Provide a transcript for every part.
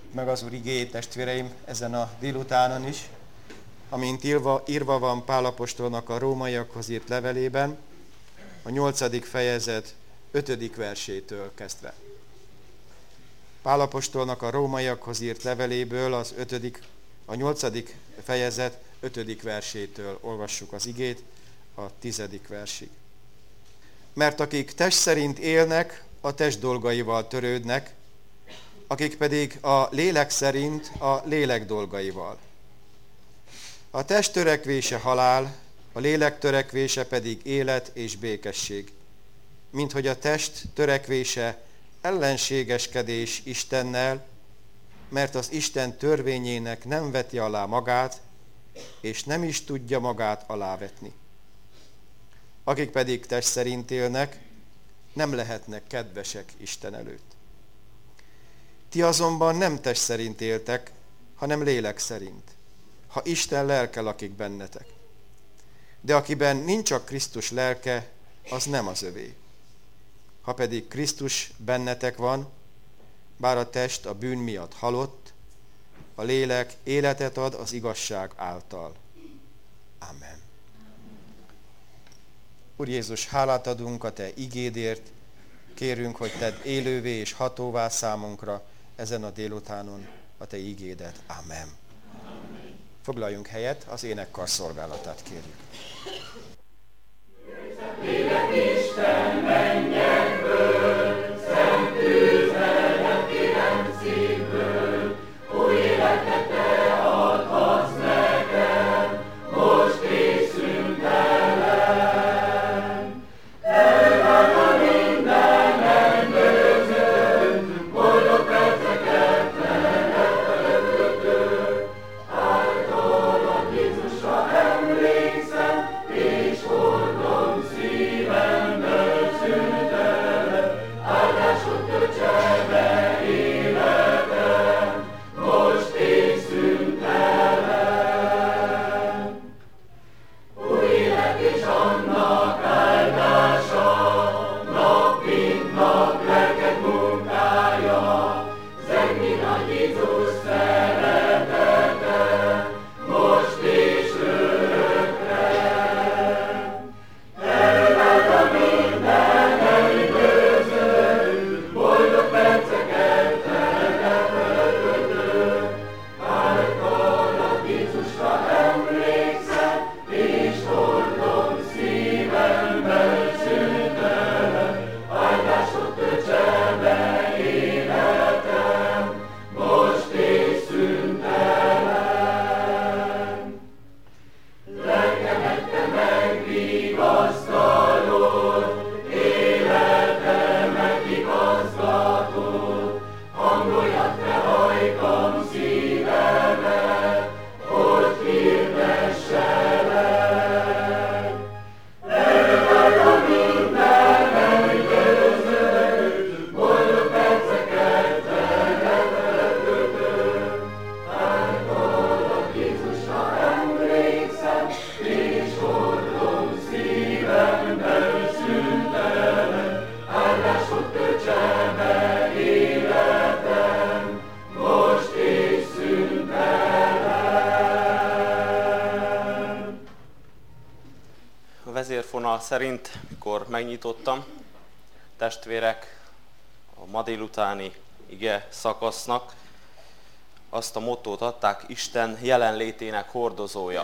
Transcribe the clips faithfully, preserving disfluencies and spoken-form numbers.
meg az Úr igéjét, testvéreim, ezen a délutánon is, amint írva, írva van Pál apostolnak a rómaiakhoz írt levelében, a nyolcadik fejezet ötödik versétől kezdve. Pál apostolnak a rómaiakhoz írt leveléből az ötödik, a nyolcadik fejezet ötödik versétől olvassuk az igét a tizedik versig. Mert akik test szerint élnek, a test dolgaival törődnek, akik pedig a lélek szerint a lélek dolgaival. A test törekvése halál, a lélek törekvése pedig élet és békesség, minthogy a test törekvése ellenségeskedés Istennel, mert az Isten törvényének nem veti alá magát, és nem is tudja magát alávetni. Akik pedig test szerint élnek, nem lehetnek kedvesek Isten előtt. Ti azonban nem test szerint éltek, hanem lélek szerint, ha Isten lelke lakik bennetek. De akiben nincs a Krisztus lelke, az nem az övé. Ha pedig Krisztus bennetek van, bár a test a bűn miatt halott, a lélek életet ad az igazság által. Amen. Úr Jézus, hálát adunk a Te igédért, kérünk, hogy Tedd élővé és hatóvá számunkra ezen a délutánon a Te igédet. Amen. Amen. Foglaljunk helyet, az énekkar szolgálatát kérjük. Lélek Isten mennyekből, szent üzenet kérem szívből, ó életet Te adhatsz nekem, most és szüntelen. Elvág a minden emlőzőn, boldog perceket elfelejtő, általad Jézusra emlékszem, és hordom szívemben szüntelen, áldásod töltse be életem, most és szüntelen. Új élet és annak áldása, nap mint nap lelked munkája, zengni nagy Jézus szeretete, most és örökre. Elvág a minden elidőző, boldog perceket elfelejtő, általad Jézusra emlékszem, és hordom szívemben szüntelen, áldásod töltse be életem, most és szüntelen. Lelkemet Te megvigasztalod, életemet igazgatod, hangolja Te hajtam szívemet, hogy hirdesselek. Elvág a minden elgyőző, boldog perceket elfelejtő, általad Jézusra emlékszem, és hordom szívemben szüntelen, áldásod töltse be életem, most és szüntelen. A vezérfonal szerint, mikor megnyitottam, testvérek a ma délutáni ige szakasznak azt a mottót adták, Isten jelenlétének hordozója.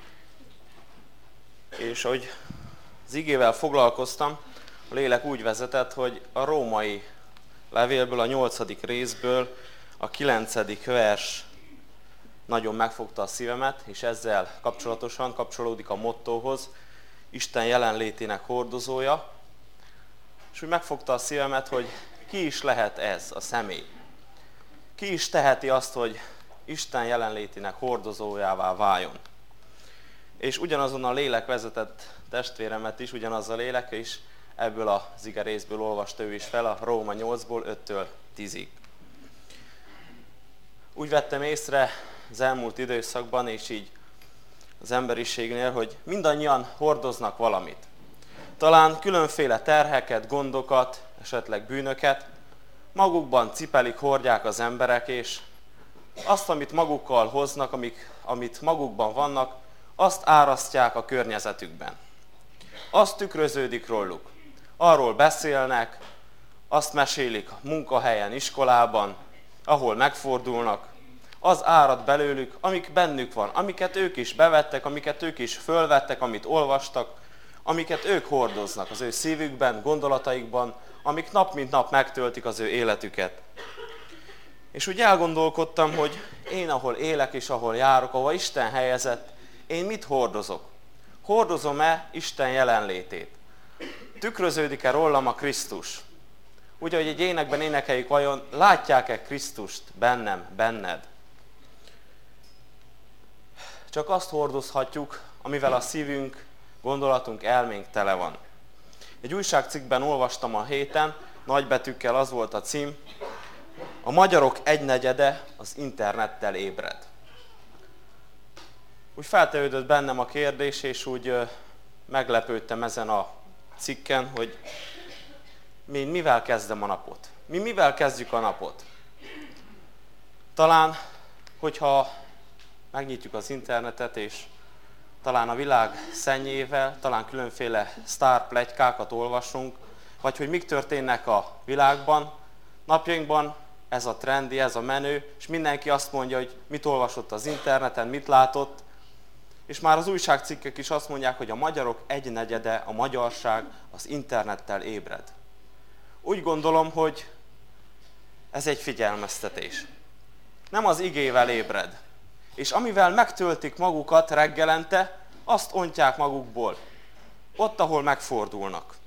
És ahogy az igével foglalkoztam, a lélek úgy vezetett, hogy a római levélből, a nyolcadik részből a kilencedik vers nagyon megfogta a szívemet, és ezzel kapcsolatosan kapcsolódik a mottóhoz, Isten jelenlétének hordozója, és úgy megfogta a szívemet, hogy ki is lehet ez a személy. Ki is teheti azt, hogy Isten jelenlétének hordozójává váljon. És ugyanazon a lélek vezetett testvéremet is, ugyanaz a lélek is ebből az ige részből olvasta ő is fel, a Róma nyolcból öttől tízig. Úgy vettem észre az elmúlt időszakban, és így az emberiségnél, hogy mindannyian hordoznak valamit. Talán különféle terheket, gondokat, esetleg bűnöket magukban cipelik, hordják az emberek, és azt, amit magukkal hoznak, amik, amit magukban vannak, azt árasztják a környezetükben. Azt tükröződik róluk. Arról beszélnek, azt mesélik a munkahelyen, iskolában, ahol megfordulnak. Az árad belőlük, amik bennük van, amiket ők is bevettek, amiket ők is fölvettek, amit olvastak, amiket ők hordoznak az ő szívükben, gondolataikban, amik nap mint nap megtöltik az ő életüket. És úgy elgondolkodtam, hogy én, ahol élek és ahol járok, ahol Isten helyezett, én mit hordozok? Hordozom-e Isten jelenlétét? Tükröződik-e rólam a Krisztus? Úgy, ahogy egy énekben énekeljük, vajon látják-e Krisztust bennem, benned? Csak azt hordozhatjuk, amivel a szívünk, gondolatunk, elménk tele van. Egy újságcikkben olvastam a héten, nagybetűkkel az volt a cím: a magyarok egynegyede az internettel ébred. Úgy feltevődött bennem a kérdés, és úgy meglepődtem ezen a cikken, hogy mi mivel kezdem a napot? Mi mivel kezdjük a napot? Talán, hogyha megnyitjuk az internetet, és talán a világ szennyével, talán különféle sztárpletykákat olvasunk, vagy hogy mik történnek a világban. Napjainkban ez a trendi, ez a menő, és mindenki azt mondja, hogy mit olvasott az interneten, mit látott, és már az újságcikkek is azt mondják, hogy a magyarok egynegyede, a magyarság az internettel ébred. Úgy gondolom, hogy ez egy figyelmeztetés. Nem az igével ébred. És amivel megtöltik magukat reggelente, azt ontják magukból. Ott, ahol megfordulnak.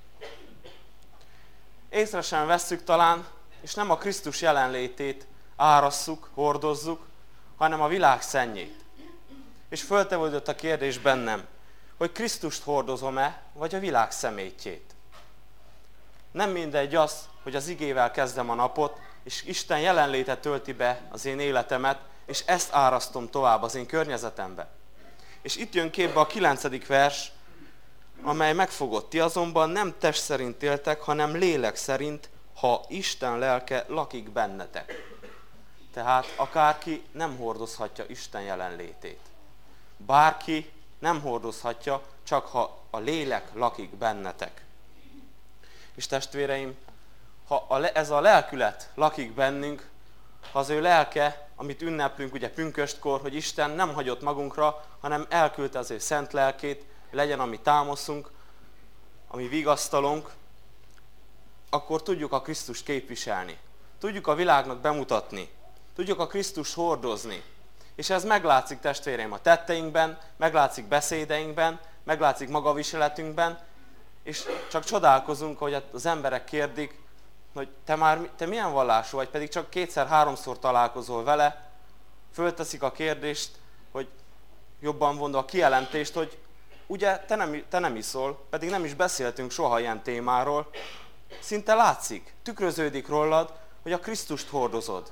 Észre sem vesszük talán, és nem a Krisztus jelenlétét árasszuk, hordozzuk, hanem a világ szennyét. És föltevődött a kérdés bennem, hogy Krisztust hordozom-e, vagy a világ szemétjét. Nem mindegy az, hogy az igével kezdem a napot, és Isten jelenléte tölti be az én életemet, és ezt árasztom tovább az én környezetembe. És itt jön képbe a kilencedik vers, amely megfogott. Ti azonban nem test szerint éltek, hanem lélek szerint, ha Isten lelke lakik bennetek. Tehát akárki nem hordozhatja Isten jelenlétét. Bárki nem hordozhatja, csak ha a lélek lakik bennetek. És testvéreim, ha ez a lelkület lakik bennünk, ha az ő lelke, amit ünneplünk ugye pünköstkor, hogy Isten nem hagyott magunkra, hanem elküldte az ő szent lelkét, legyen ami támaszunk, ami vigasztalunk, akkor tudjuk a Krisztust képviselni. Tudjuk a világnak bemutatni. Tudjuk a Krisztust hordozni. És ez meglátszik, testvéreim, a tetteinkben, meglátszik beszédeinkben, meglátszik magaviseletünkben, és csak csodálkozunk, hogy az emberek kérdik, hogy te már te milyen vallású vagy, pedig csak kétszer-háromszor találkozol vele, fölteszik a kérdést, hogy jobban mondva a kijelentést, hogy ugye te nem, te nem iszol, pedig nem is beszéltünk soha ilyen témáról, szinte látszik, tükröződik rólad, hogy a Krisztust hordozod.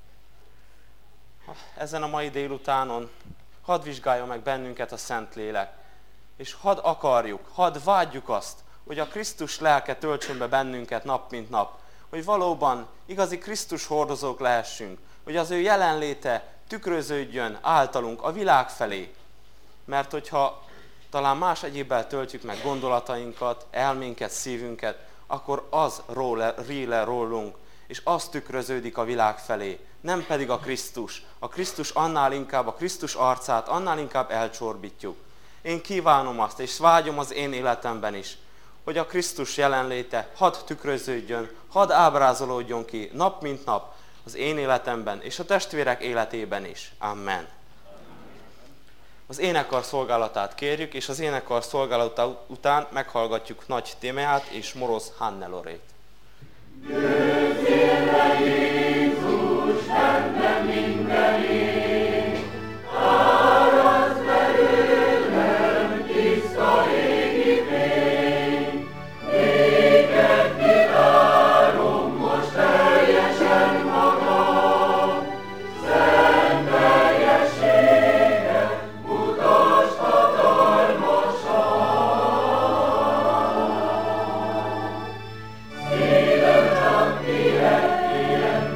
Ezen a mai délutánon hadd vizsgálja meg bennünket a Szentlélek, és hadd akarjuk, hadd vágyjuk azt, hogy a Krisztus lelke töltsön be bennünket nap mint nap, hogy valóban igazi Krisztus hordozók lehessünk, hogy az ő jelenléte tükröződjön általunk a világ felé. Mert hogyha talán más egyébbel töltjük meg gondolatainkat, elménket, szívünket, akkor az ríle rólunk, és az tükröződik a világ felé, nem pedig a Krisztus. A Krisztus annál inkább, a Krisztus arcát annál inkább elcsorbítjuk. Én kívánom azt, és vágyom az én életemben is, hogy a Krisztus jelenléte hadd tükröződjön, hadd ábrázolódjon ki nap mint nap az én életemben, és a testvérek életében is. Amen. Az énekkar szolgálatát kérjük, és az énekkar szolgálata után meghallgatjuk Nagy Tímeát és Moroz Hannelorét. Jézus, bennem mindenét, árasz belőlem tiszta égi fény, néked kivárom most teljesen magam, szent teljességet mutasd hatalmasan. Szívem csak tiéd, tiéd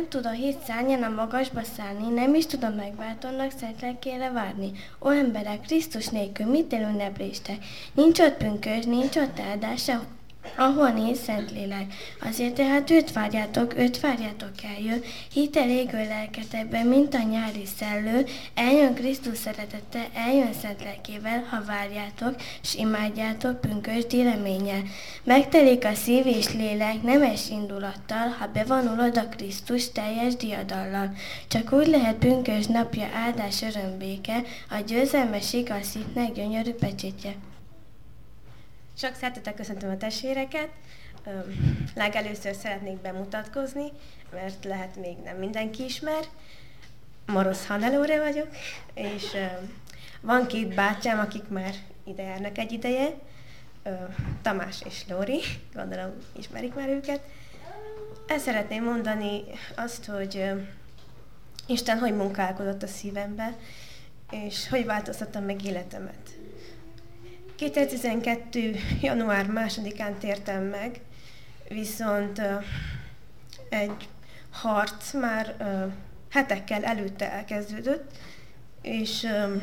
nem tud a hét szárnyán a magasba szállni, nem is tud a megváltónak szent lelkére várni. Ó emberek, Krisztus nélkül mit ünnepléstek? Nincs ott pünkösd, nincs ott áldás, ahol nincs Szentlélek. Azért tehát őt várjátok, őt várjátok eljön, hittel égő lelketekben, mint a nyári szellő, eljön Krisztus szeretete, eljön szent lelkével, ha várjátok, s imádjátok pünkösdi reménnyel. Megtelik a szív és lélek nemes indulattal, ha bevonulod a Krisztus teljes diadallal. Csak úgy lehet pünkösd napja áldás örömbéke, a győzelmes igaz hitnek gyönyörű pecsétje. Sok szeretettel köszöntöm a testvéreket. Legelőször szeretnék bemutatkozni, mert lehet még nem mindenki ismer. Marosz Hannelóra vagyok, és van két bátyám, akik már ide járnak egy ideje, Tamás és Lóri, gondolom ismerik már őket. El szeretném mondani azt, hogy Isten hogy munkálkodott a szívembe, és hogy változtatta meg életemet. kétezer-tizenkettő. január másodikán tértem meg, viszont uh, egy harc már uh, hetekkel előtte elkezdődött, és uh,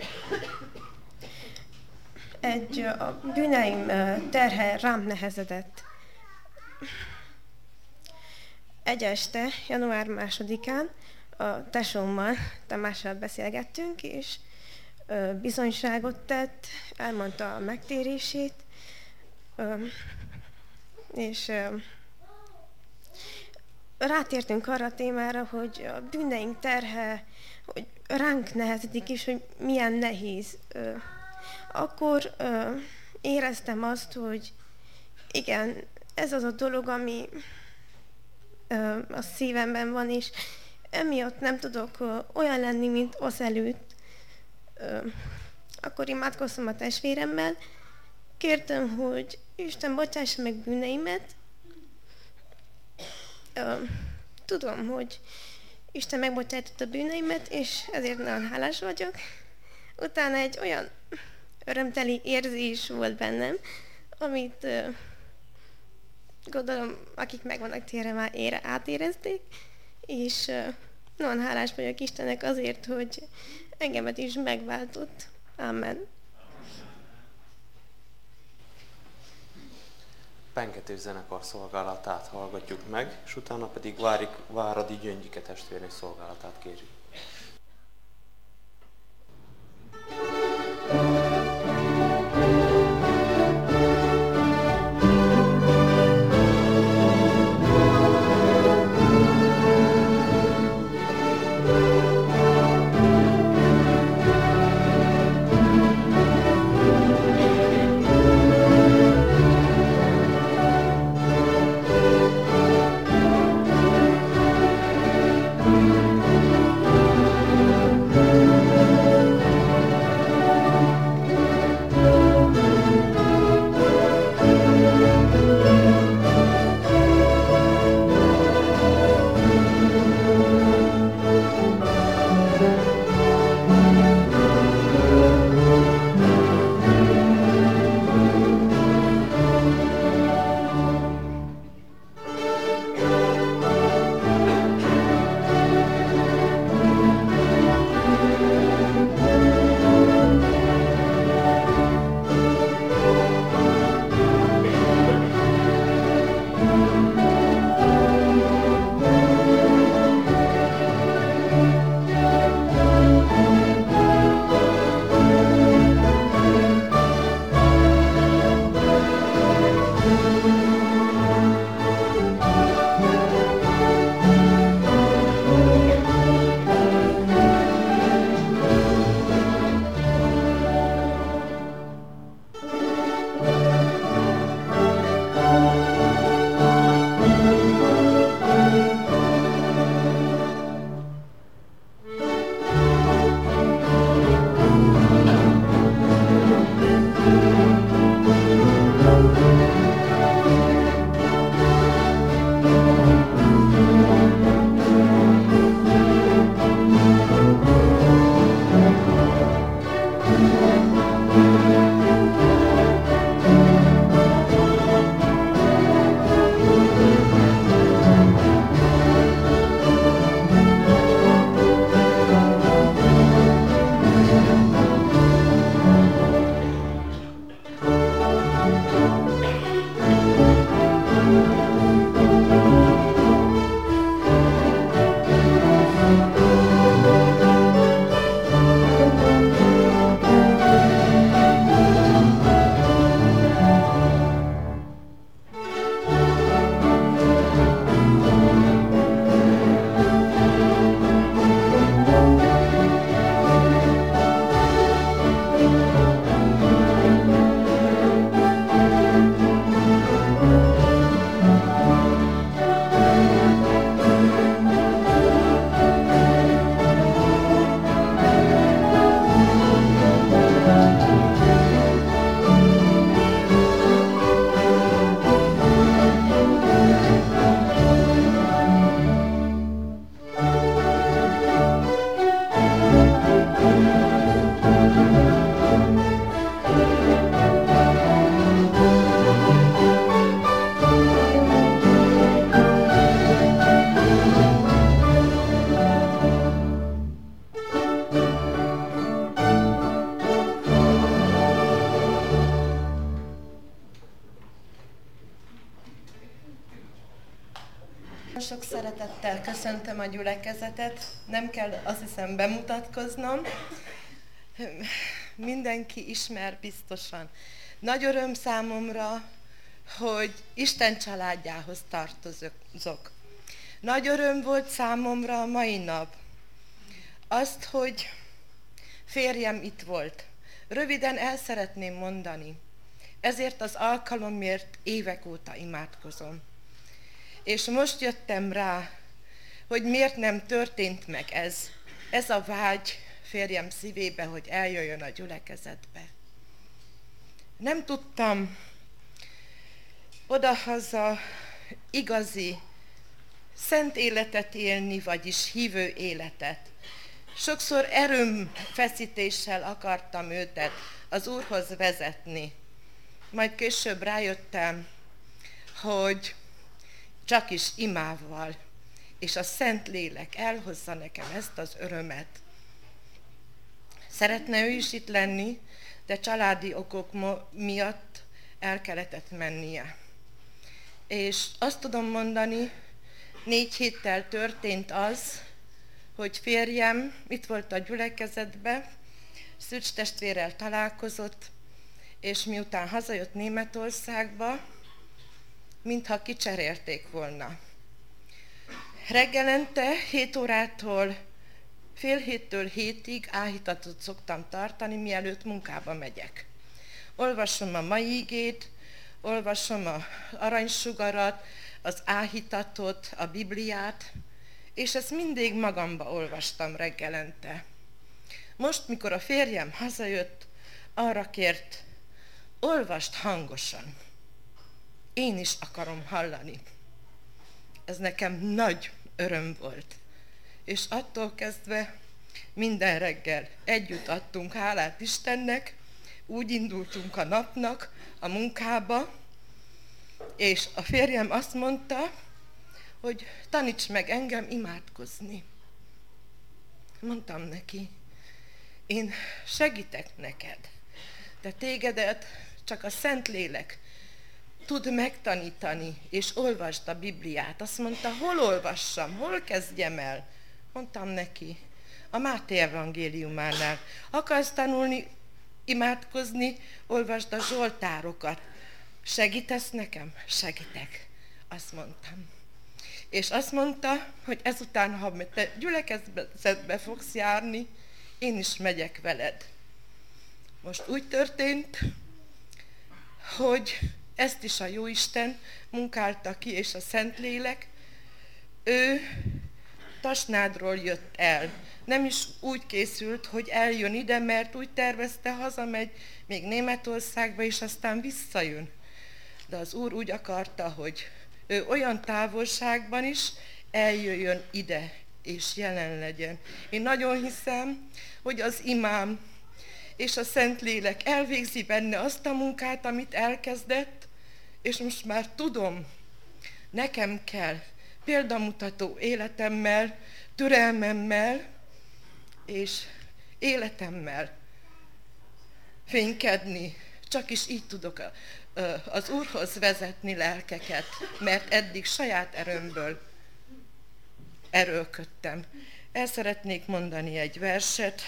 egy uh, a bűneim uh, terhe rám nehezedett. Egy este, január másodikán a tesómmal, Tamással beszélgettünk, és bizonyságot tett, elmondta a megtérését, és rátértünk arra a témára, hogy a bűneink terhe, hogy ránk nehezedik is, hogy milyen nehéz. Akkor éreztem azt, hogy igen, ez az a dolog, ami a szívemben van, és emiatt nem tudok olyan lenni, mint az előtt. Akkor imádkoztam a testvéremmel, kértem, hogy Isten bocsássa meg bűneimet. Tudom, hogy Isten megbocsájtott a bűneimet, és ezért nagyon hálás vagyok. Utána egy olyan örömteli érzés volt bennem, amit gondolom, akik meg vannak térve, már ére átérezték, és nagyon hálás vagyok Istennek azért, hogy engemet is megváltott. Amen. Pengető zenekar szolgálatát hallgatjuk meg, és utána pedig Várik, Váradi Gyöngyike testvérnő szolgálatát kérjük. Thank you. Szeretettel köszöntöm a gyülekezetet, nem kell azt hiszem bemutatkoznom, mindenki ismer biztosan. Nagy öröm számomra, hogy Isten családjához tartozok. Nagy öröm volt számomra a mai nap. Azt, hogy férjem itt volt. Röviden el szeretném mondani. Ezért az alkalomért évek óta imádkozom. És most jöttem rá, hogy miért nem történt meg ez. Ez a vágy férjem szívébe, hogy eljöjjön a gyülekezetbe. Nem tudtam odahaza igazi, szent életet élni, vagyis hívő életet. Sokszor erőmfeszítéssel akartam őtet az Úrhoz vezetni. Majd később rájöttem, hogy csak is imával, és a Szentlélek elhozza nekem ezt az örömet. Szeretne ő is itt lenni, de családi okok miatt el kellett mennie. És azt tudom mondani, négy héttel történt az, hogy férjem itt volt a gyülekezetbe, Szücs testvérrel találkozott, és miután hazajött Németországba, mintha kicserélték volna. Reggelente hét órától, fél héttől hétig áhítatot szoktam tartani, mielőtt munkába megyek. Olvasom a mai igét, olvasom az aranysugarat, az áhítatot, a Bibliát, és ezt mindig magamba olvastam reggelente. Most, mikor a férjem hazajött, arra kért, olvasd hangosan. Én is akarom hallani. Ez nekem nagy öröm volt. És attól kezdve minden reggel együtt adtunk hálát Istennek, úgy indultunk a napnak a munkába, és a férjem azt mondta, hogy taníts meg engem imádkozni. Mondtam neki, én segítek neked, de tégedet csak a Szentlélek tud megtanítani, és olvasd a Bibliát. Azt mondta, hol olvassam, hol kezdjem el? Mondtam neki, a Máté evangéliumánál. Akarsz tanulni, imádkozni, olvasd a Zsoltárokat. Segítesz nekem? Segítek. Azt mondtam. És azt mondta, hogy ezután, ha te gyülekezetbe fogsz járni, én is megyek veled. Most úgy történt, hogy ezt is a Jóisten munkálta ki, és a Szentlélek, ő Tasnádról jött el. Nem is úgy készült, hogy eljön ide, mert úgy tervezte, hazamegy még Németországba, és aztán visszajön. De az Úr úgy akarta, hogy ő olyan távolságban is eljöjjön ide, és jelen legyen. Én nagyon hiszem, hogy az imám és a Szentlélek elvégzi benne azt a munkát, amit elkezdett, és most már tudom, nekem kell példamutató életemmel, türelmemmel és életemmel fénykedni. Csak is így tudok az Úrhoz vezetni lelkeket, mert eddig saját erőmből erőlködtem. El szeretnék mondani egy verset.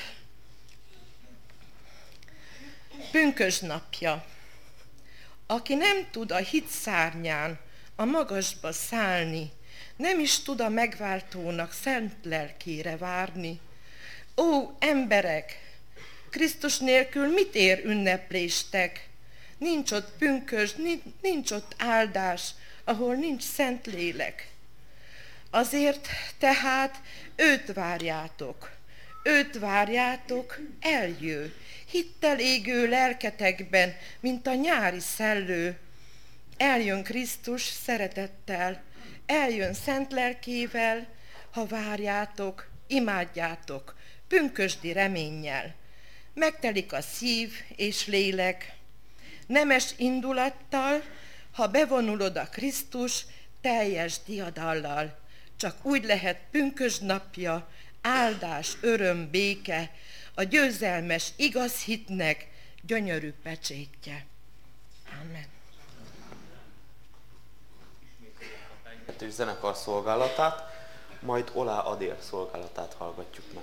Pünkösd napja. Aki nem tud a hit szárnyán a magasba szállni, nem is tud a megváltónak szent lelkére várni. Ó, emberek, Krisztus nélkül mit ér ünnepléstek? Nincs ott pünkösd, nincs ott áldás, ahol nincs szent lélek. Azért tehát őt várjátok, őt várjátok, eljő, hittel égő lelketekben, mint a nyári szellő. Eljön Krisztus szeretettel, eljön szent lelkével, ha várjátok, imádjátok, pünkösdi reménnyel. Megtelik a szív és lélek, nemes indulattal, ha bevonulod a Krisztus teljes diadallal. Csak úgy lehet pünkösd napja, áldás, öröm, béke, a győzelmes igaz hitnek gyönyörű pecsétje. Amen. Zenekar szolgálatát. majd Olá Adél szolgálatát hallgatjuk meg.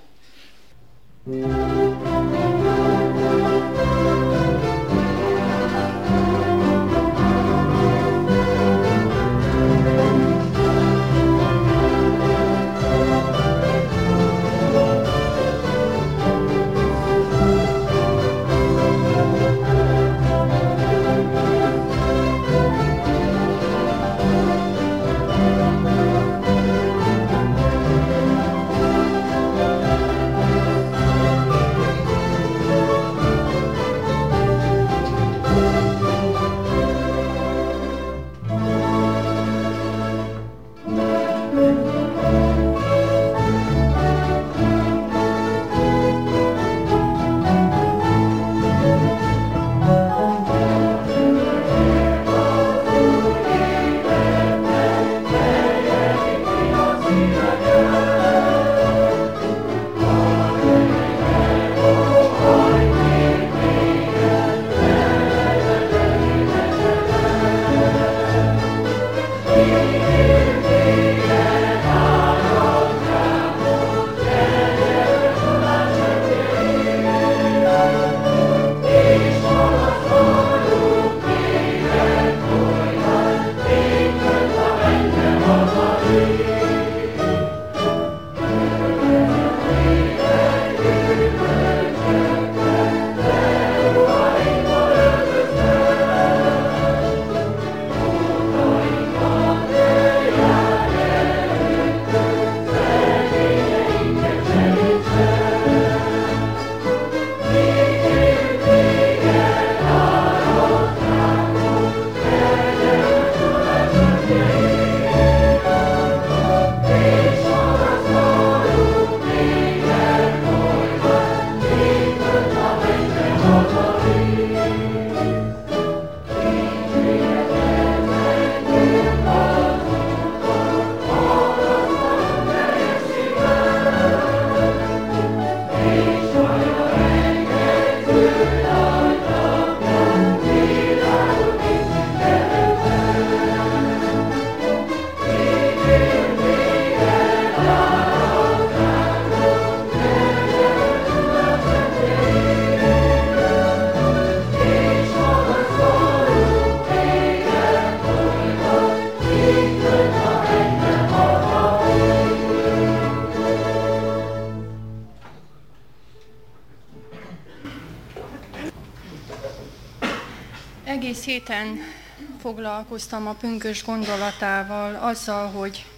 Egész héten foglalkoztam a pünkösd gondolatával, azzal, hogy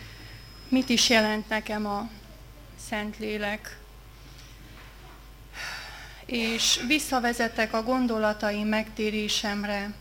mit is jelent nekem a Szentlélek. És visszavezettek a gondolataim megtérésemre.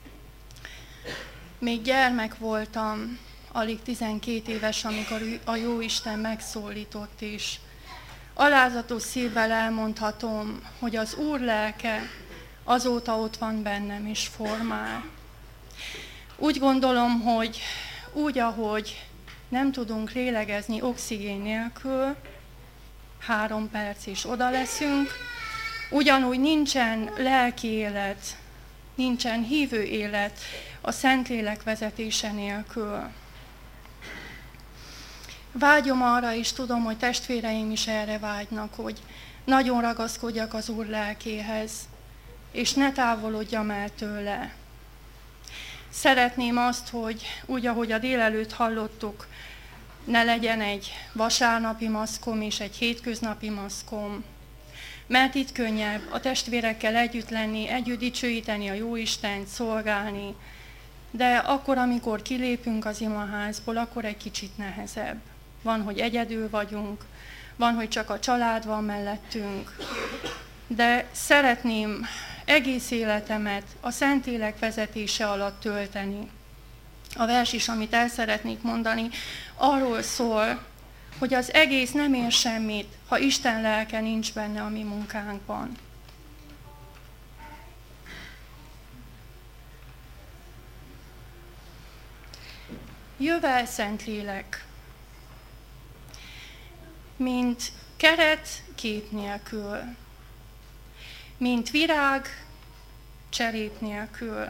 Még gyermek voltam, alig tizenkét éves, amikor a Jóisten megszólított, és alázatos szívvel elmondhatom, hogy az Úr lelke azóta ott van bennem és formál. Úgy gondolom, hogy úgy, ahogy nem tudunk lélegezni oxigén nélkül, három perc és oda leszünk, ugyanúgy nincsen lelki élet, nincsen hívő élet a Szentlélek vezetése nélkül. Vágyom arra, és tudom, hogy testvéreim is erre vágynak, hogy nagyon ragaszkodjak az Úr lelkéhez, és ne távolodjam el tőle. Szeretném azt, hogy úgy, ahogy a délelőtt hallottuk, ne legyen egy vasárnapi maszkom és egy hétköznapi maszkom, mert itt könnyebb a testvérekkel együtt lenni, együtt dicsőíteni a Jóistent, szolgálni, de akkor, amikor kilépünk az imaházból, akkor egy kicsit nehezebb. Van, hogy egyedül vagyunk, van, hogy csak a család van mellettünk, de szeretném egész életemet a Szentlélek vezetése alatt tölteni. A vers is, amit el szeretnék mondani, arról szól, hogy az egész nem ér semmit, ha Isten lelke nincs benne a mi munkánkban. Jövel, Szentlélek, mint keret kép nélkül, mint virág cserép nélkül.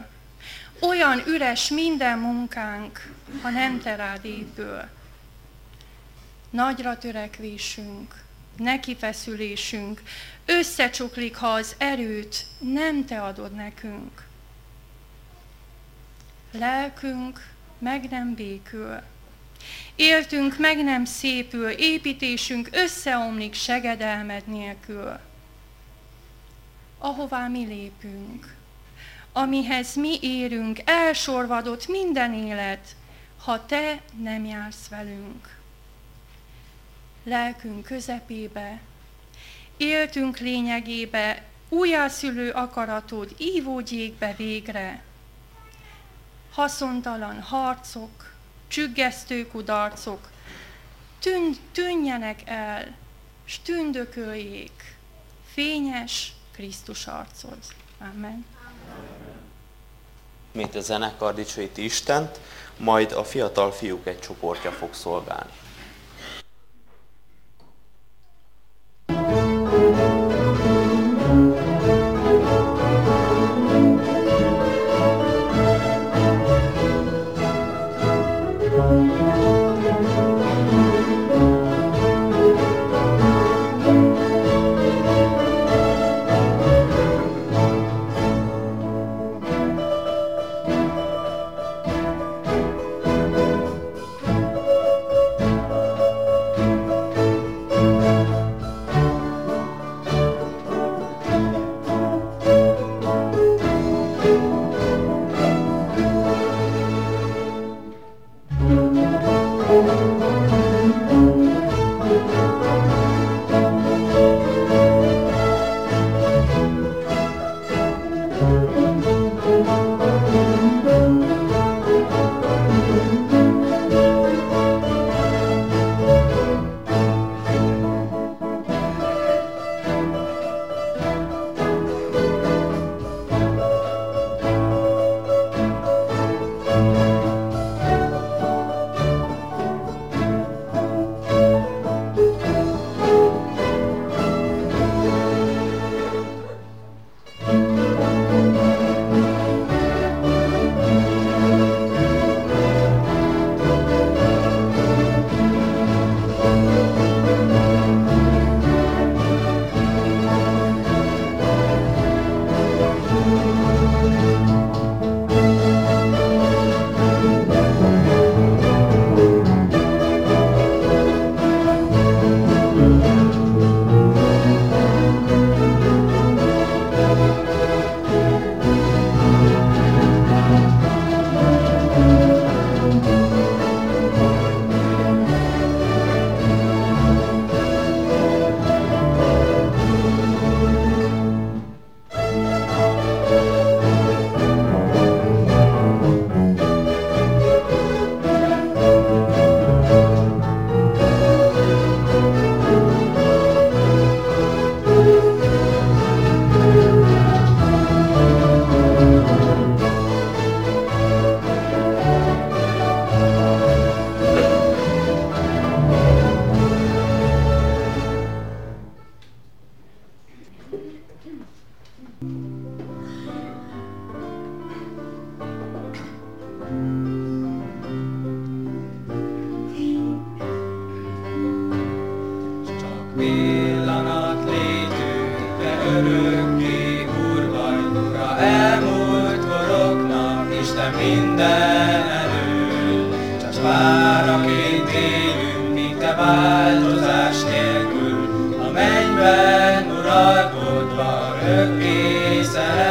Olyan üres minden munkánk, ha nem te rád épül. nagyra törekvésünk, nekifeszülésünk összecsuklik, ha az erőt nem te adod nekünk. Lelkünk meg nem békül, éltünk meg nem szépül, építésünk összeomlik segedelmed nélkül. Ahová mi lépünk, amihez mi érünk, elsorvadott minden élet, ha te nem jársz velünk. Lelkünk közepébe, éltünk lényegébe, újjászülő akaratod ívódjék végre. Haszontalan harcok, csüggesztő kudarcok, tűn, tűnjenek el, s tündököljék fényes Krisztus arcod. Amen. Mint a zenekar dicsőíti Istent, majd a fiatal fiúk egy csoportja fog szolgálni. Pillanat létünk, te örökké, Úr vagy, Ura, elmúlt koroknak, Isten minden elől. Csak váraként élünk, míg te változás nélkül, a mennyben uralkodva örökké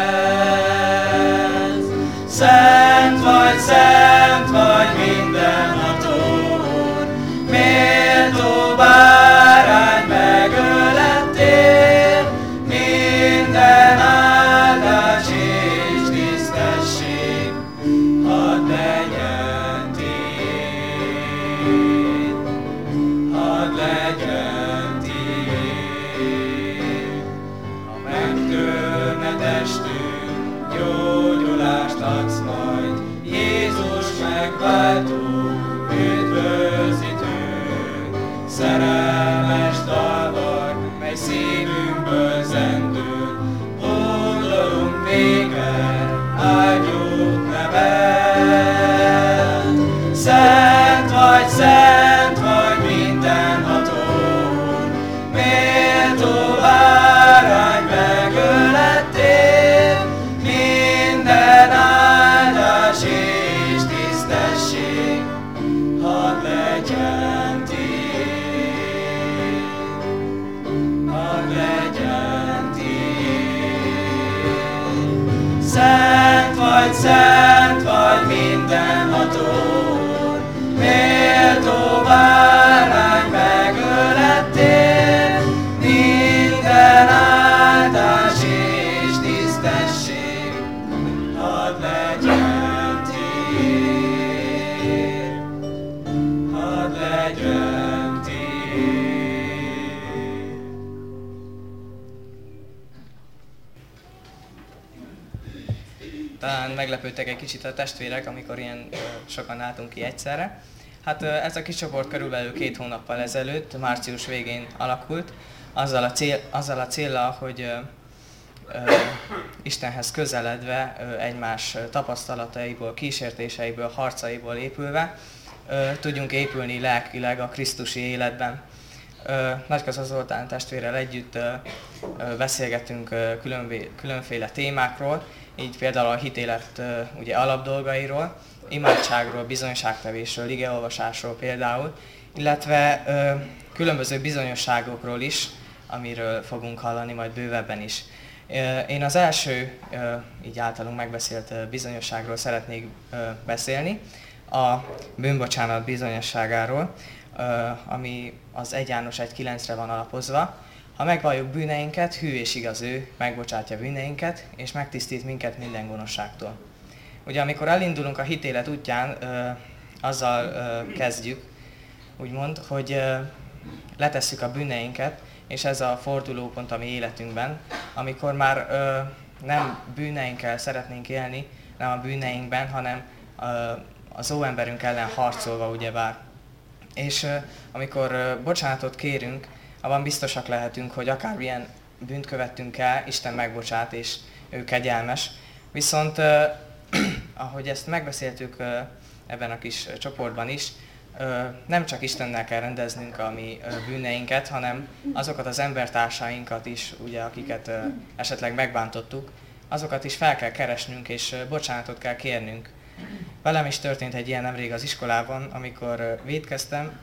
szeretsz. Szent vagy, szent vagy mindenható Úr, méltó bárány megölettél, minden áldás és tisztesség, hadd legyen tiéd, hadd legyen tiéd. A megtör talán meglepődtek egy kicsit a testvérek, amikor ilyen ö, sokan álltunk ki egyszerre. Hát ö, ez a kis csoport körülbelül két hónappal ezelőtt, március végén alakult, azzal a, cél, azzal a céllal, hogy ö, ö, Istenhez közeledve, ö, egymás tapasztalataiból, kísértéseiből, harcaiból épülve, ö, tudjunk épülni lelkileg a krisztusi életben. Nagykaza Zoltán testvérrel együtt ö, ö, beszélgetünk ö, különféle, különféle témákról, így például a hitélet ö, ugye alapdolgairól, imádságról, bizonyságtevésről, igeolvasásról például, illetve ö, különböző bizonyosságokról is, amiről fogunk hallani majd bővebben is. Ö, én az első ö, így általunk megbeszélt ö, bizonyosságról szeretnék ö, beszélni, a bűnbocsánat bizonyosságáról, ami az egy János egy kilencre van alapozva. Ha megvalljuk bűneinket, hű és igaz ő, megbocsátja bűneinket, és megtisztít minket minden gonoszságtól. Ugye amikor elindulunk a hitélet útján, azzal kezdjük, úgymond, hogy letesszük a bűneinket, és ez a fordulópont a mi életünkben, amikor már nem bűneinkkel szeretnénk élni, nem a bűneinkben, hanem az óemberünk ellen harcolva, ugyebár. És uh, amikor uh, bocsánatot kérünk, abban biztosak lehetünk, hogy akármilyen bűnt követtünk el, Isten megbocsát és ő kegyelmes. Viszont, uh, ahogy ezt megbeszéltük uh, ebben a kis uh, csoportban is, uh, nem csak Istennel kell rendeznünk a mi uh, bűneinket, hanem azokat az embertársainkat is, ugye, akiket uh, esetleg megbántottuk, azokat is fel kell keresnünk és uh, bocsánatot kell kérnünk. Velem is történt egy ilyen nemrég az iskolában, amikor uh, vétkeztem,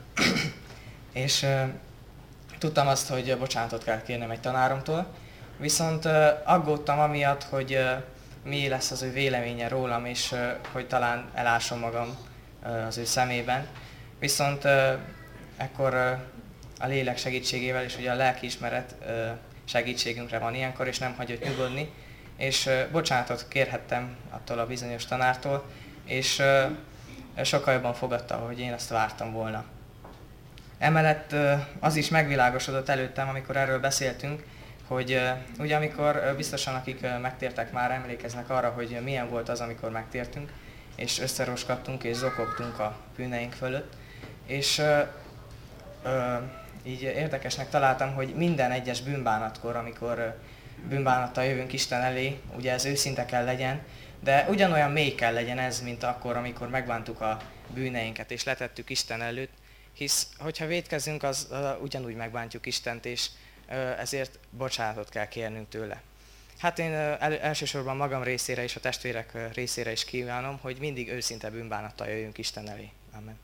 és uh, tudtam azt, hogy bocsánatot kell kérnem egy tanáromtól, viszont uh, aggódtam amiatt, hogy uh, mi lesz az ő véleménye rólam, és uh, hogy talán elásom magam uh, az ő szemében. Viszont uh, ekkor uh, a lélek segítségével és ugye a lelkiismeret uh, segítségünkre van ilyenkor, és nem hagyott nyugodni, és uh, bocsánatot kérhettem attól a bizonyos tanártól, és uh, sokkal jobban fogadta, hogy én ezt vártam volna. Emellett uh, az is megvilágosodott előttem, amikor erről beszéltünk, hogy uh, ugye amikor uh, biztosan akik uh, megtértek már emlékeznek arra, hogy uh, milyen volt az, amikor megtértünk, és összeroskadtunk és zokogtunk a bűneink fölött. És uh, uh, így érdekesnek találtam, hogy minden egyes bűnbánatkor, amikor uh, bűnbánattal jövünk Isten elé, ugye ez őszinte kell legyen, de ugyanolyan mély kell legyen ez, mint akkor, amikor megbántuk a bűneinket és letettük Isten előtt, hisz hogyha vétkezünk, az uh, ugyanúgy megbántjuk Istent, és uh, ezért bocsánatot kell kérnünk tőle. Hát én uh, el, elsősorban magam részére és a testvérek uh, részére is kívánom, hogy mindig őszinte bűnbánattal jöjjünk Isten elé. Amen.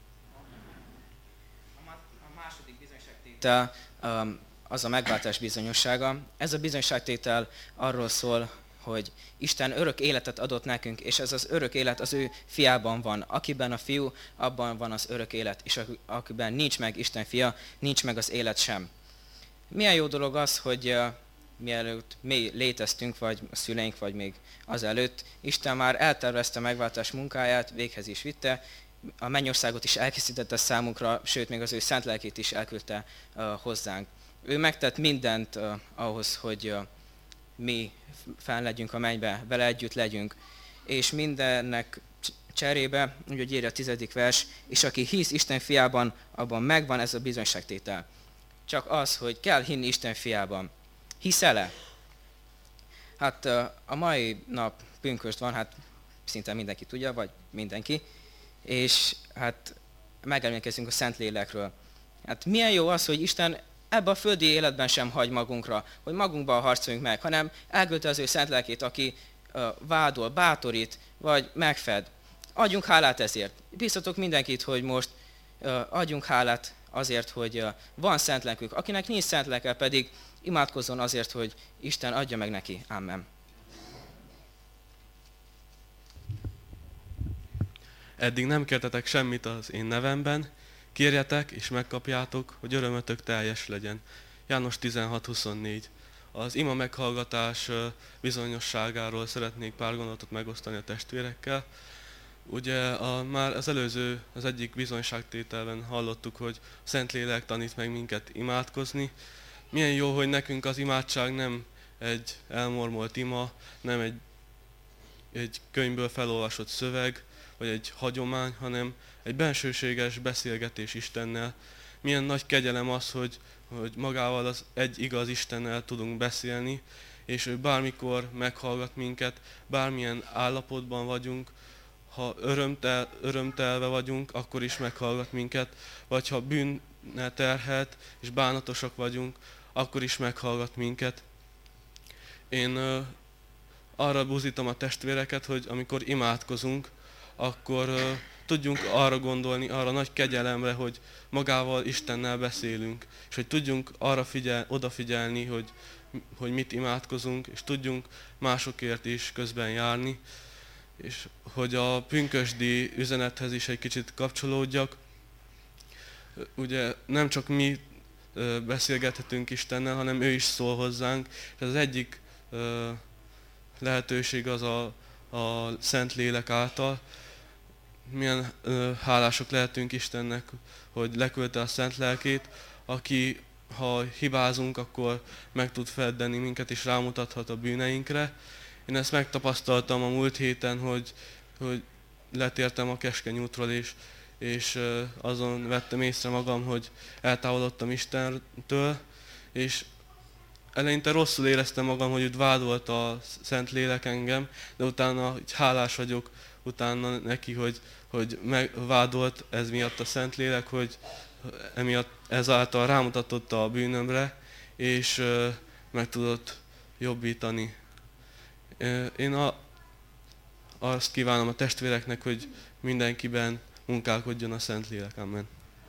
A második bizonyságtétel um, az a megváltás bizonyossága. Ez a bizonyságtétel arról szól, hogy Isten örök életet adott nekünk, és ez az örök élet az ő fiában van. Akiben a fiú, abban van az örök élet, és akiben nincs meg Isten fia, nincs meg az élet sem. Milyen jó dolog az, hogy uh, mielőtt mi léteztünk, vagy a szüleink, vagy még azelőtt, Isten már eltervezte a megváltás munkáját, véghez is vitte, a mennyországot is elkészítette számunkra, sőt, még az ő szent lelkét is elküldte uh, hozzánk. Ő megtett mindent uh, ahhoz, hogy uh, mi fenn legyünk a mennybe, vele együtt legyünk, és mindennek cserébe, úgy írja a tizedik vers, és aki hisz Isten fiában, abban megvan ez a bizonyságtétel. Csak az, hogy kell hinni Isten fiában. Hiszel-e? Hát a mai nap pünkösd van, hát szinte mindenki tudja, vagy mindenki, és hát megemlékezünk a Szentlélekről. Hát milyen jó az, hogy Isten ebben a földi életben sem hagy magunkra, hogy magunkban harcoljunk meg, hanem elküldte az ő szent lelkét, aki uh, vádol, bátorít, vagy megfed. Adjunk hálát ezért. Biztatok mindenkit, hogy most uh, adjunk hálát azért, hogy uh, van szent lelkünk. Akinek nincs szent lelke, pedig imádkozzon azért, hogy Isten adja meg neki. Amen. Eddig nem kértetek semmit az én nevemben, kérjetek és megkapjátok, hogy örömötök teljes legyen. János tizenhat huszonnégy. Az ima meghallgatás bizonyosságáról szeretnék pár gondolatot megosztani a testvérekkel. Ugye a, már az előző, az egyik bizonyságtételben hallottuk, hogy Szentlélek tanít meg minket imádkozni. Milyen jó, hogy nekünk az imádság nem egy elmormolt ima, nem egy egy könyvből felolvasott szöveg, vagy egy hagyomány, hanem egy bensőséges beszélgetés Istennel. Milyen nagy kegyelem az, hogy, hogy magával az egy igaz Istennel tudunk beszélni, és ő bármikor meghallgat minket, bármilyen állapotban vagyunk, ha örömtel, örömtelve vagyunk, akkor is meghallgat minket, vagy ha bűnnel terhelt és bánatosak vagyunk, akkor is meghallgat minket. Én ö, arra buzdítom a testvéreket, hogy amikor imádkozunk, akkor ö, tudjunk arra gondolni, arra nagy kegyelemre, hogy magával Istennel beszélünk, és hogy tudjunk arra figyel, odafigyelni, hogy, hogy mit imádkozunk, és tudjunk másokért is közben járni, és hogy a pünkösdi üzenethez is egy kicsit kapcsolódjak. Ugye nem csak mi beszélgethetünk Istennel, hanem ő is szól hozzánk, és az egyik lehetőség az a, a Szentlélek által. Milyen hálások lehetünk Istennek, hogy leküldte a Szent Lelkét, aki, ha hibázunk, akkor meg tud feddeni minket és rámutathat a bűneinkre. Én ezt megtapasztaltam a múlt héten, hogy, hogy letértem a keskeny útról, és, és azon vettem észre magam, hogy eltávolodtam Istentől, és eleinte rosszul éreztem magam, hogy úgy vádolt a Szentlélek engem, de utána így hálás vagyok utána neki, hogy, hogy megvádolt ez miatt a Szentlélek, hogy emiatt ezáltal rámutatott a bűnömre, és meg tudott jobbítani. Én a, azt kívánom a testvéreknek, hogy mindenkiben munkálkodjon a Szentlélek. Amen.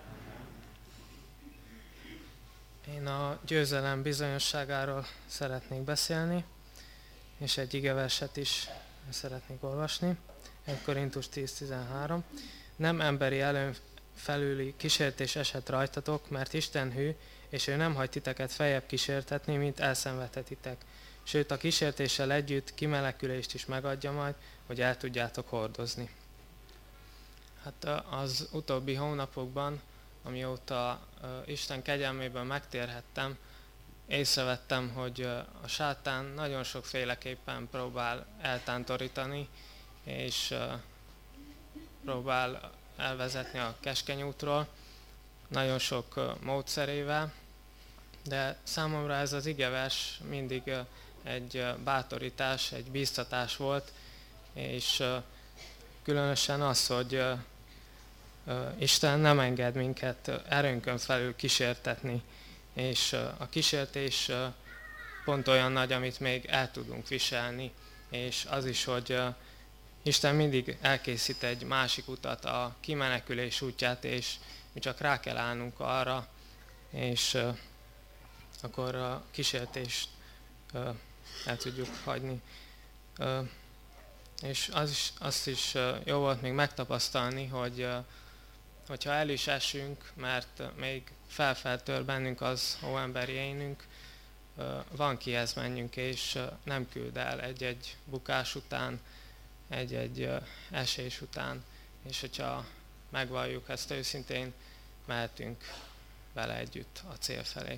Én a győzelem bizonyosságáról szeretnék beszélni, és egy igeverset is szeretnék olvasni. egy Korintus tíz tizenhárom. Nem emberi előn felüli kísértés esett rajtatok, mert Isten hű, és ő nem hagy titeket feljebb kísértetni, mint elszenvedhetitek. Sőt, a kísértéssel együtt kimenekülést is megadja majd, hogy el tudjátok hordozni. Hát az utóbbi hónapokban, amióta Isten kegyelméből megtérhettem, észrevettem, hogy a sátán nagyon sokféleképpen próbál eltántorítani, és próbál elvezetni a keskeny útról, nagyon sok módszerével, de számomra ez az igevers mindig egy bátorítás, egy bíztatás volt, és különösen az, hogy Isten nem enged minket erőnkön felül kísértetni, és a kísértés pont olyan nagy, amit még el tudunk viselni, és az is, hogy Isten mindig elkészít egy másik utat, a kimenekülés útját, és mi csak rá kell állnunk arra, és akkor a kísértést el tudjuk hagyni. És az is, azt is jó volt még megtapasztalni, hogy hogyha el is esünk, mert még felfeltör bennünk az óemberi énünk, van kihez menjünk, és nem küld el egy-egy bukás után, egy-egy esés után, és hogyha megvalljuk ezt őszintén, mehetünk vele együtt a cél felé.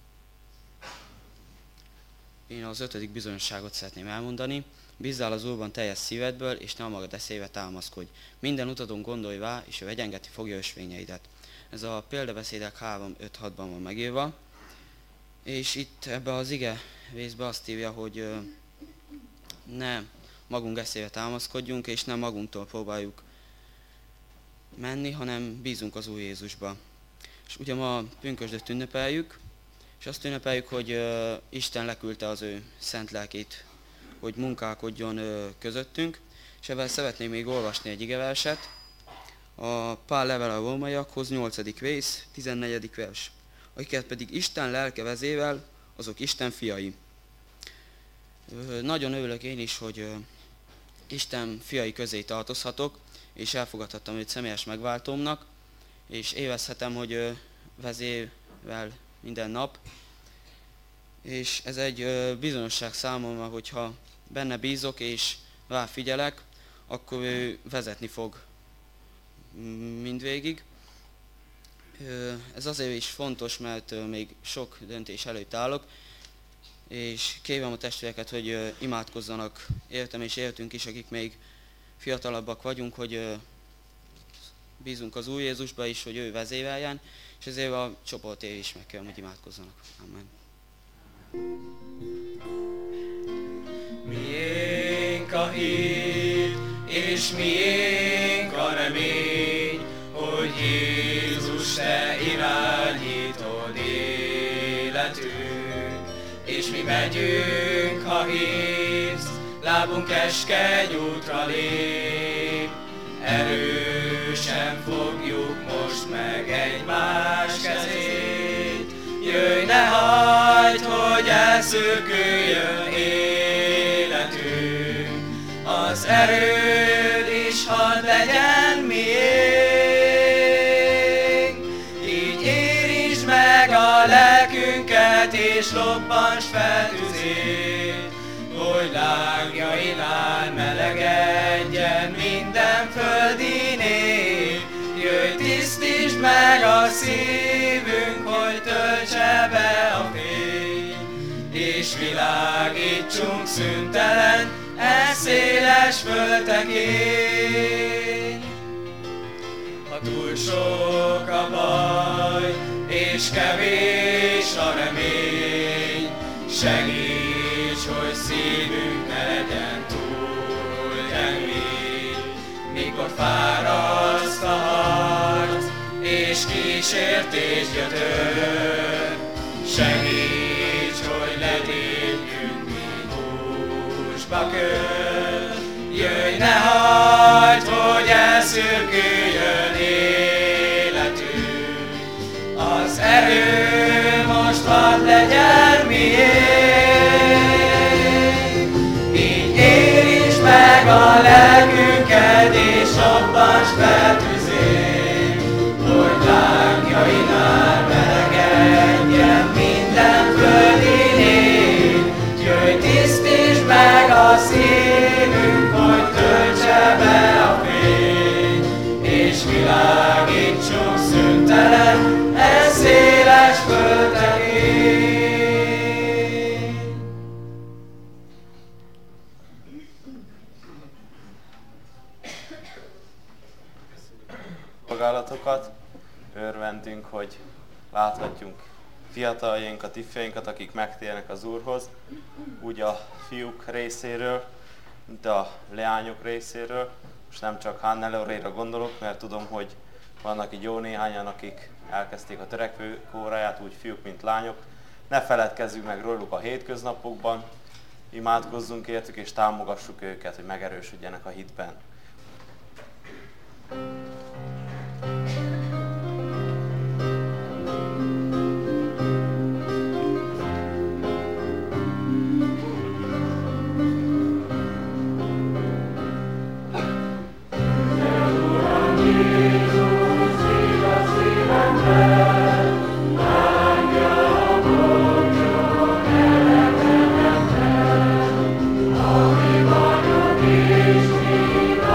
Én az ötödik bizonyosságot szeretném elmondani. Bízzál az Úrban teljes szívedből, és ne a magad eszébe támaszkodj. Minden utadon gondolj rá, és ő egyengeti fogja ösvényeidet. Ez a példabeszédek három öt hatban van megírva. És itt ebbe az ige részbe azt írja, hogy ne magunk eszébe támaszkodjunk, és nem magunktól próbáljuk menni, hanem bízunk az Úr Jézusba. És ugye ma pünkösdöt ünnepeljük, és azt ünnepeljük, hogy uh, Isten leküldte az ő szent lelkét, hogy munkálkodjon uh, közöttünk, és ebben szeretném még olvasni egy igeverset. A Pál level a rómaiakhoz, nyolcadik rész, tizennegyedik vers. Akiket pedig Isten lelke vezével, azok Isten fiai. Uh, nagyon örülök én is, hogy uh, Isten fiai közé tartozhatok, és elfogadhattam őt személyes megváltómnak, és évezhetem, hogy uh, vezével minden nap, és ez egy ö, bizonyosság számomra, hogyha benne bízok és rá figyelek, akkor ő vezetni fog mindvégig. Ö, ez azért is fontos, mert ö, még sok döntés előtt állok, és kérem a testvéreket, hogy imádkozzanak értem és értünk is, akik még fiatalabbak vagyunk, hogy bízunk az Úr Jézusba is, hogy ő vezéreljen, és ezért a csoportért is megkérem, hogy imádkozzanak. Amen. Miénk a hit, és miénk a remény, hogy Jézus, te irányítod életünk, és mi megyünk, ha hisz, lábunk keskeny útra lép, erősen fogjuk most meg egymás kezét. Jöjj, ne hagyd, hogy elszöküljön életünk, az erőd is hadd legyen miénk. Így érintsd meg a lelkünket, és lobbants fel tüzét, hogy lángjainál melegedjen minden földi nép. Jöjj, tisztítsd meg a szívünk, hogy töltse be a fény, és világítsunk szüntelen e széles földtekén. Ha túl sok a baj, és kevés a remény, segíts, hogy szívünk ne legyen túl gyengéd. Mikor fáraszt a harc, és kísértés gyötör, segíts, hogy letépjünk, mint húsba kör. Jöjj, ne hagyd, hogy elszürküljön életünk, az erő most hadd legyen miénk. Így érintsd meg a lelkünket, és lobbants fel tüzét, hogy lángjainál melegedjen minden földi nép. Jöjj, tisztítsd meg a szívünk, hogy töltse be a fény, és világítsunk szüntelen e széles földtekén. Szolgálatokat, örvendünk, hogy láthatjunk fiataljainkat, ifjainkat, akik megtérnek az Úrhoz, úgy a fiúk részéről, mint a leányok részéről. Most nem csak Hannelore-ra gondolok, mert tudom, hogy vannak így jó néhányan, akik elkezdték a törekvő óráját, úgy fiúk, mint lányok. Ne feledkezzünk meg róluk a hétköznapokban, imádkozzunk értük és támogassuk őket, hogy megerősödjenek a hitben. Ami vagyok és mi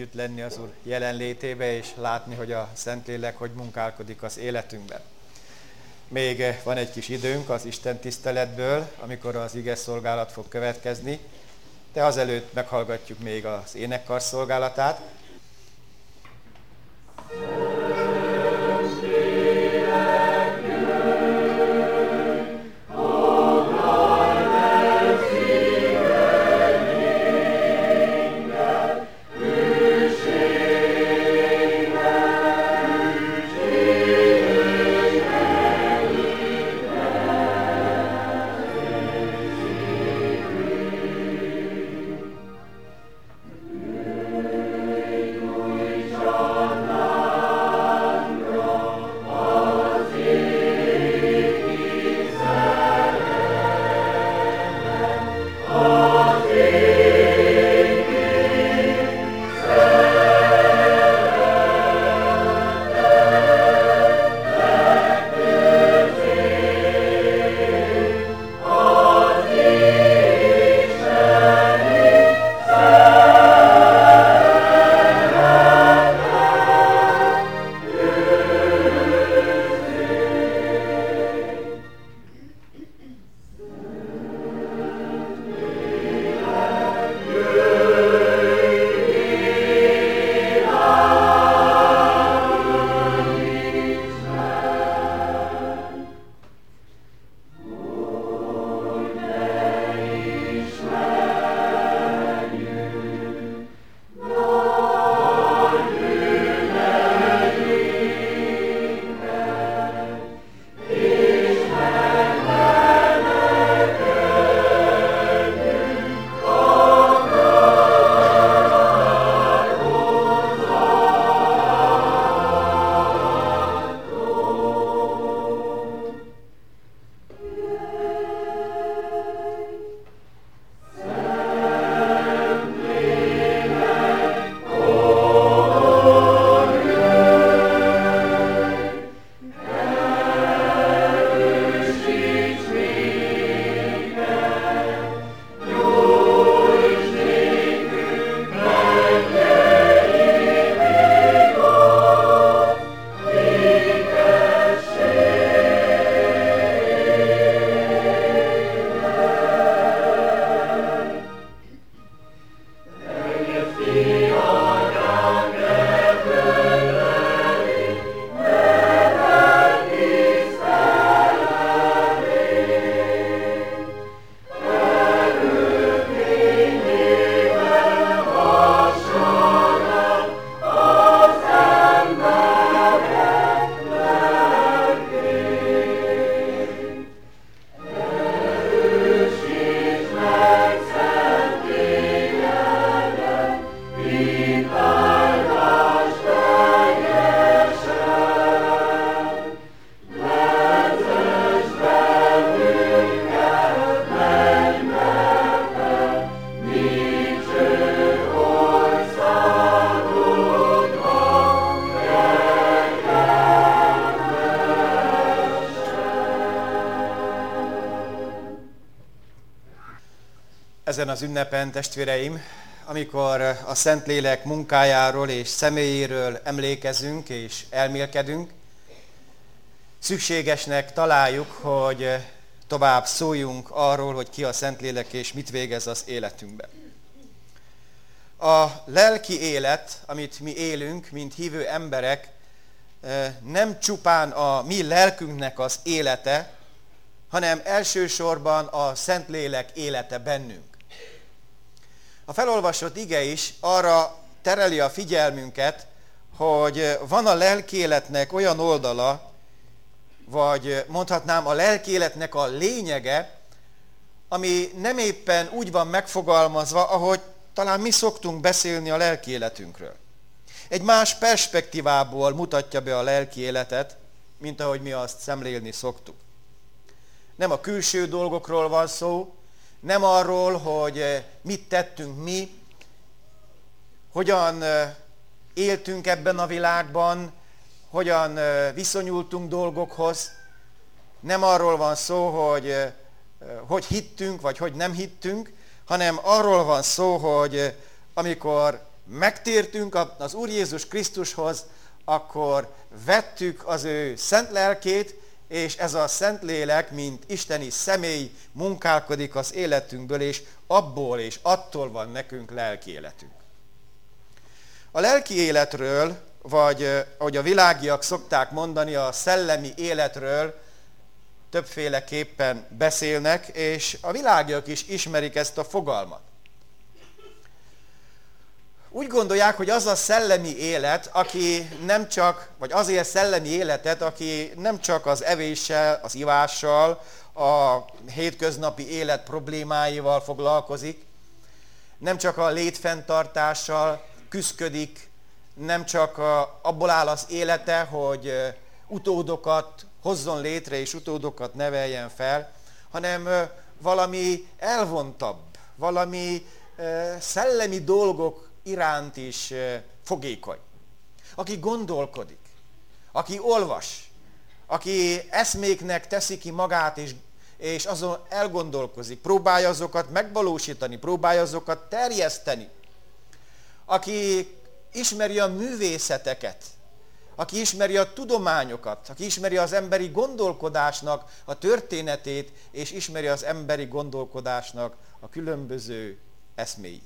együtt lenni az Úr jelenlétébe, és látni, hogy a Szentlélek hogy munkálkodik az életünkben. Még van egy kis időnk az Isten tiszteletből, amikor az ige szolgálat fog következni, de azelőtt meghallgatjuk még az énekkar szolgálatát. Ezen az ünnepen, testvéreim, amikor a Szentlélek munkájáról és személyéről emlékezünk és elmélkedünk, szükségesnek találjuk, hogy tovább szóljunk arról, hogy ki a Szentlélek és mit végez az életünkben. A lelki élet, amit mi élünk, mint hívő emberek, nem csupán a mi lelkünknek az élete, hanem elsősorban a Szentlélek élete bennünk. A felolvasott ige is arra tereli a figyelmünket, hogy van a lelkiéletnek olyan oldala, vagy mondhatnám a lelkiéletnek a lényege, ami nem éppen úgy van megfogalmazva, ahogy talán mi szoktunk beszélni a lelkiéletünkről. Egy más perspektívából mutatja be a lelkiéletet, mint ahogy mi azt szemlélni szoktuk. Nem a külső dolgokról van szó, nem arról, hogy mit tettünk mi, hogyan éltünk ebben a világban, hogyan viszonyultunk dolgokhoz. Nem arról van szó, hogy hogy hittünk, vagy hogy nem hittünk, hanem arról van szó, hogy amikor megtértünk az Úr Jézus Krisztushoz, akkor vettük az ő szent lelkét, és ez a Szentlélek, mint isteni személy munkálkodik az életünkből, és abból és attól van nekünk lelki életünk. A lelki életről, vagy ahogy a világiak szokták mondani, a szellemi életről többféleképpen beszélnek, és a világiak is ismerik ezt a fogalmat. Úgy gondolják, hogy az a szellemi élet, aki nem csak, vagy azért szellemi életet, aki nem csak az evéssel, az ivással, a hétköznapi élet problémáival foglalkozik, nem csak a létfenntartással küszködik, nem csak abból áll az élete, hogy utódokat hozzon létre és utódokat neveljen fel, hanem valami elvontabb, valami szellemi dolgok iránt is fogékony. Aki gondolkodik, aki olvas, aki eszméknek teszi ki magát, és, és azon elgondolkozik, próbálja azokat megvalósítani, próbálja azokat terjeszteni, aki ismeri a művészeteket, aki ismeri a tudományokat, aki ismeri az emberi gondolkodásnak a történetét, és ismeri az emberi gondolkodásnak a különböző eszméit.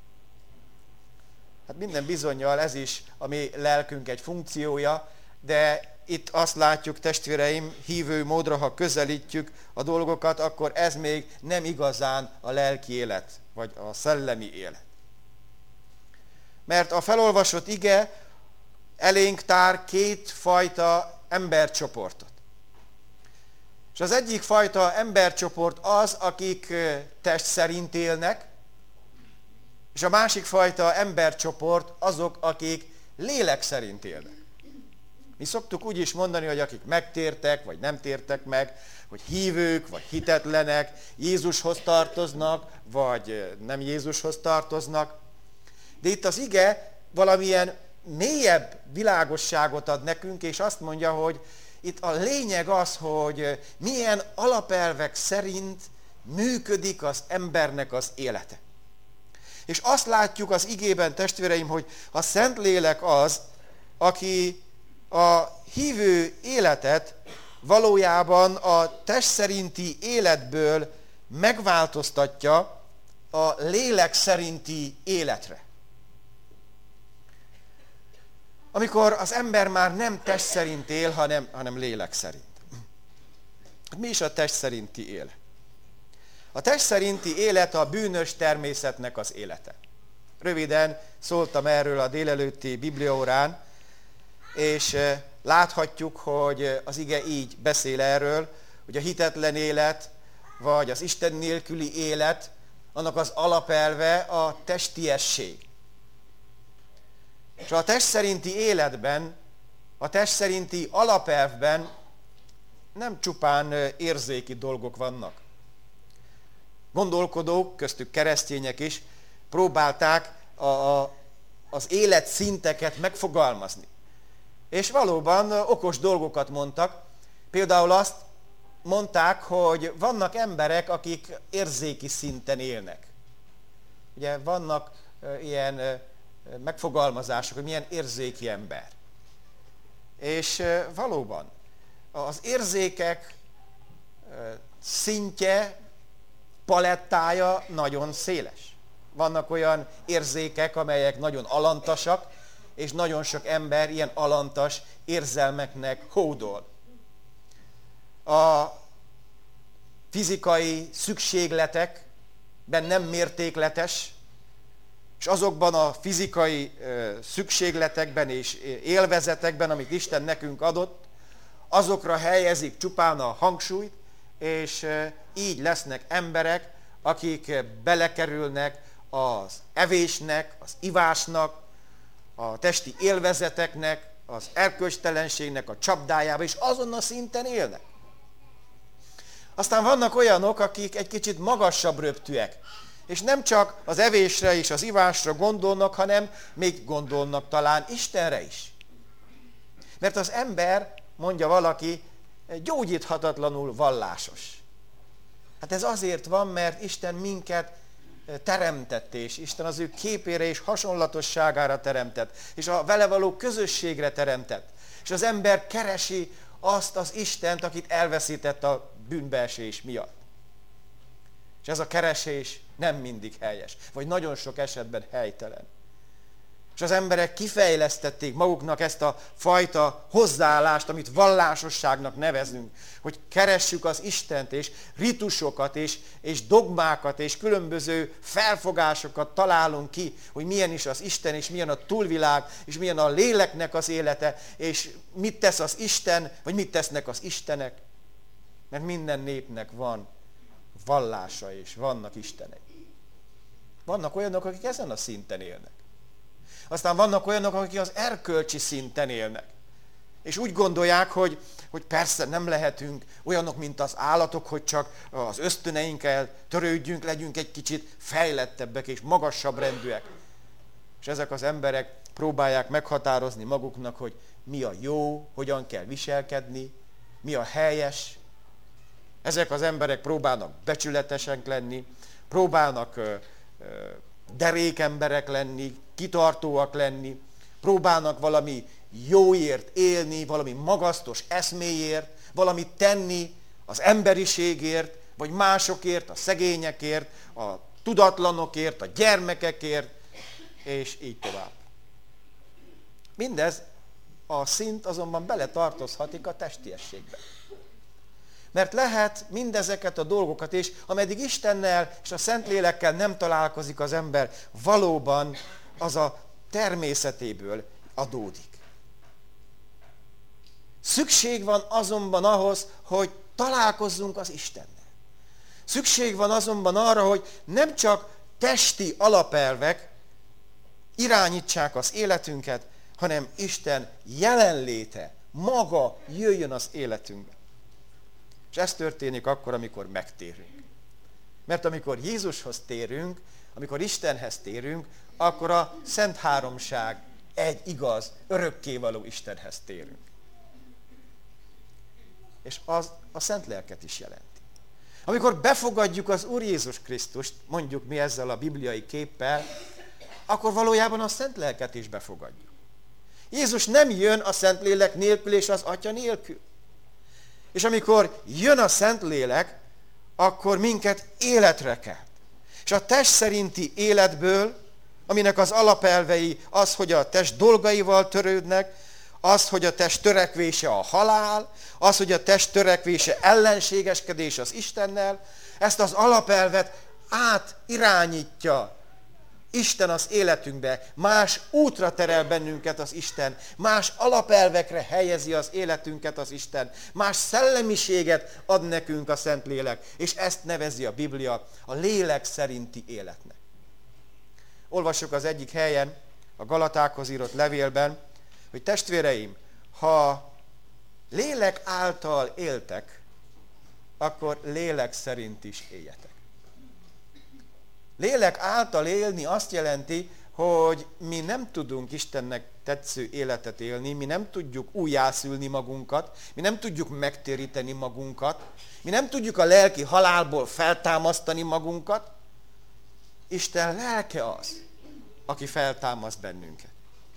Hát minden bizonnyal ez is a mi lelkünk egy funkciója, de itt azt látjuk, testvéreim, hívő módra, ha közelítjük a dolgokat, akkor ez még nem igazán a lelki élet, vagy a szellemi élet. Mert a felolvasott ige elénk tár két fajta embercsoportot. És az egyik fajta embercsoport az, akik test szerint élnek, és a másik fajta embercsoport azok, akik lélek szerint élnek. Mi szoktuk úgy is mondani, hogy akik megtértek, vagy nem tértek meg, hogy hívők, vagy hitetlenek, Jézushoz tartoznak, vagy nem Jézushoz tartoznak. De itt az ige valamilyen mélyebb világosságot ad nekünk, és azt mondja, hogy itt a lényeg az, hogy milyen alapelvek szerint működik az embernek az élete. És azt látjuk az igében, testvéreim, hogy a Szentlélek az, aki a hívő életet valójában a test szerinti életből megváltoztatja a lélek szerinti életre. Amikor az ember már nem test szerint él, hanem, hanem lélek szerint. Mi is a test szerinti élet? A test szerinti élet a bűnös természetnek az élete. Röviden szóltam erről a délelőtti bibliaórán, és láthatjuk, hogy az ige így beszél erről, hogy a hitetlen élet, vagy az Isten nélküli élet, annak az alapelve a testiesség. És a test szerinti életben, a test szerinti alapelvben nem csupán érzéki dolgok vannak. Gondolkodók, köztük keresztények is próbálták a, a, az életszinteket megfogalmazni. És valóban okos dolgokat mondtak. Például azt mondták, hogy vannak emberek, akik érzéki szinten élnek. Ugye vannak ilyen megfogalmazások, hogy milyen érzéki ember. És valóban az érzékek szintje, palettája nagyon széles. Vannak olyan érzékek, amelyek nagyon alantasak, és nagyon sok ember ilyen alantas érzelmeknek hódol. A fizikai szükségletekben nem mértékletes, és azokban a fizikai szükségletekben és élvezetekben, amit Isten nekünk adott, azokra helyezik csupán a hangsúlyt, és így lesznek emberek, akik belekerülnek az evésnek, az ivásnak, a testi élvezeteknek, az erkölcstelenségnek a csapdájába, és azon a szinten élnek. Aztán vannak olyanok, akik egy kicsit magasabb röptűek, és nem csak az evésre és az ivásra gondolnak, hanem még gondolnak talán Istenre is. Mert az ember, mondja valaki, gyógyíthatatlanul vallásos. Hát ez azért van, mert Isten minket teremtett, és Isten az ő képére és hasonlatosságára teremtett, és a vele való közösségre teremtett. És az ember keresi azt az Istent, akit elveszített a bűnbeesés miatt. És ez a keresés nem mindig helyes, vagy nagyon sok esetben helytelen. És az emberek kifejlesztették maguknak ezt a fajta hozzáállást, amit vallásosságnak nevezünk, hogy keressük az Istent, és ritusokat, és, és dogmákat, és különböző felfogásokat találunk ki, hogy milyen is az Isten, és milyen a túlvilág, és milyen a léleknek az élete, és mit tesz az Isten, vagy mit tesznek az Istenek. Mert minden népnek van vallása, és vannak istenek. Vannak olyanok, akik ezen a szinten élnek. Aztán vannak olyanok, akik az erkölcsi szinten élnek. És úgy gondolják, hogy, hogy persze nem lehetünk olyanok, mint az állatok, hogy csak az ösztöneinkkel törődjünk, legyünk egy kicsit fejlettebbek és magasabb rendűek. És ezek az emberek próbálják meghatározni maguknak, hogy mi a jó, hogyan kell viselkedni, mi a helyes. Ezek az emberek próbálnak becsületesek lenni, próbálnak ö, ö, derék emberek lenni, kitartóak lenni, próbálnak valami jóért élni, valami magasztos eszméért, valamit tenni az emberiségért, vagy másokért, a szegényekért, a tudatlanokért, a gyermekekért, és így tovább. Mindez a szint azonban beletartozhatik a testiességbe. Mert lehet mindezeket a dolgokat is, ameddig Istennel és a Szentlélekkel nem találkozik az ember, valóban az a természetéből adódik. Szükség van azonban ahhoz, hogy találkozzunk az Istennel. Szükség van azonban arra, hogy nem csak testi alapelvek irányítsák az életünket, hanem Isten jelenléte, maga jöjjön az életünkbe. És ez történik akkor, amikor megtérünk. Mert amikor Jézushoz térünk, amikor Istenhez térünk, akkor a Szent Háromság egy igaz, örökkévaló Istenhez térünk. És az a Szent Lelket is jelenti. Amikor befogadjuk az Úr Jézus Krisztust, mondjuk mi ezzel a bibliai képpel, akkor valójában a Szent Lelket is befogadjuk. Jézus nem jön a Szentlélek nélkül és az Atya nélkül. És amikor jön a Szentlélek, akkor minket életre kelt. És a test szerinti életből, aminek az alapelvei az, hogy a test dolgaival törődnek, az, hogy a test törekvése a halál, az, hogy a test törekvése ellenségeskedés az Istennel, ezt az alapelvet átirányítja Isten az életünkbe, más útra terel bennünket az Isten, más alapelvekre helyezi az életünket az Isten, más szellemiséget ad nekünk a Szentlélek, és ezt nevezi a Biblia a lélek szerinti életnek. Olvassuk az egyik helyen, a Galatákhoz írott levélben, hogy testvéreim, ha lélek által éltek, akkor lélek szerint is éljetek. Lélek által élni azt jelenti, hogy mi nem tudunk Istennek tetsző életet élni, mi nem tudjuk újjászülni magunkat, mi nem tudjuk megtéríteni magunkat, mi nem tudjuk a lelki halálból feltámasztani magunkat. Isten lelke az, aki feltámaszt bennünket.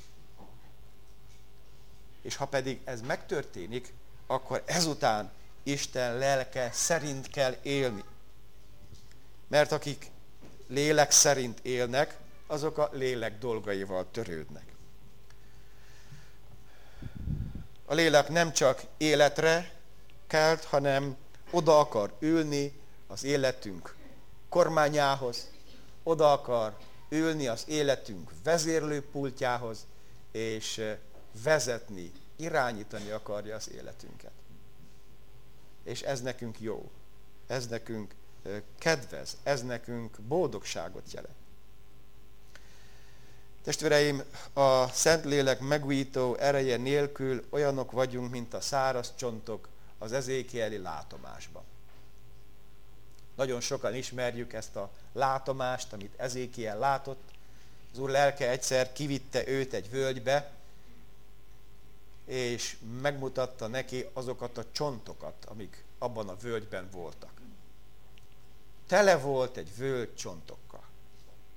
És ha pedig ez megtörténik, akkor ezután Isten lelke szerint kell élni. Mert akik lélek szerint élnek, azok a lélek dolgaival törődnek. A lélek nem csak életre kelt, hanem oda akar ülni az életünk kormányához, oda akar ülni az életünk vezérlőpultjához, és vezetni, irányítani akarja az életünket. És ez nekünk jó, ez nekünk kedvez, ez nekünk boldogságot jelent. Testvéreim, a Szentlélek megújító ereje nélkül olyanok vagyunk, mint a száraz csontok az ezékieli látomásban. Nagyon sokan ismerjük ezt a látomást, amit Ezékiel látott. Az Úr lelke egyszer kivitte őt egy völgybe, és megmutatta neki azokat a csontokat, amik abban a völgyben voltak. Tele volt egy völgy csontokkal.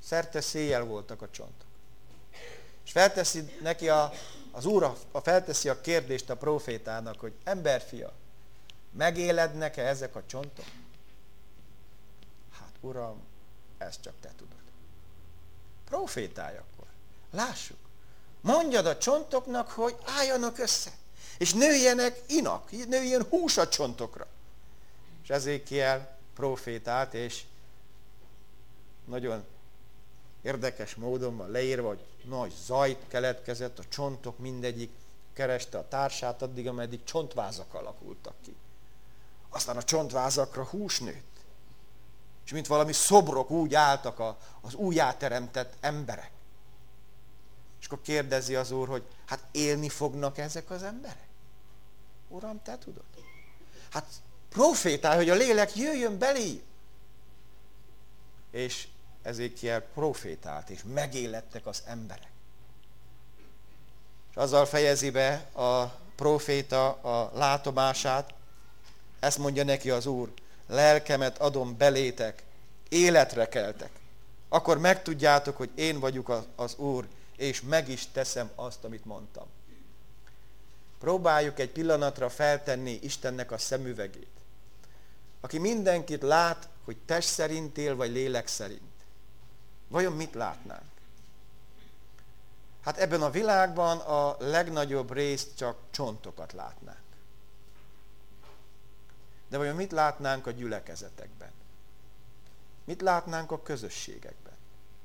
Szerte széjjel voltak a csontok. És felteszi neki a, az Úr, a, felteszi a kérdést a prófétának, hogy emberfia, megélednek-e ezek a csontok? Hát Uram, ezt csak te tudod. Prófétálj akkor. Lássuk. Mondjad a csontoknak, hogy álljanak össze. És nőjenek inak, nőjön hús a csontokra. És Ezékiel prófétált, és nagyon érdekes módon van leírva, hogy nagy zaj keletkezett, a csontok mindegyik kereste a társát addig, ameddig csontvázak alakultak ki. Aztán a csontvázakra hús nőtt. És mint valami szobrok úgy álltak a, az újjáteremtett emberek. És akkor kérdezi az Úr, hogy hát élni fognak ezek az emberek? Uram, te tudod? Hát profétálj, hogy a lélek jöjjön belé. És Ezékiel profétált, és megélettek az emberek. És azzal fejezi be a proféta a látomását, ezt mondja neki az Úr, lelkemet adom belétek, életre keltek. Akkor megtudjátok, hogy én vagyok az Úr, és meg is teszem azt, amit mondtam. Próbáljuk egy pillanatra feltenni Istennek a szemüvegét, aki mindenkit lát, hogy test szerint él, vagy lélek szerint. Vajon mit látnánk? Hát ebben a világban a legnagyobb részt csak csontokat látnánk. De vajon mit látnánk a gyülekezetekben? Mit látnánk a közösségekben?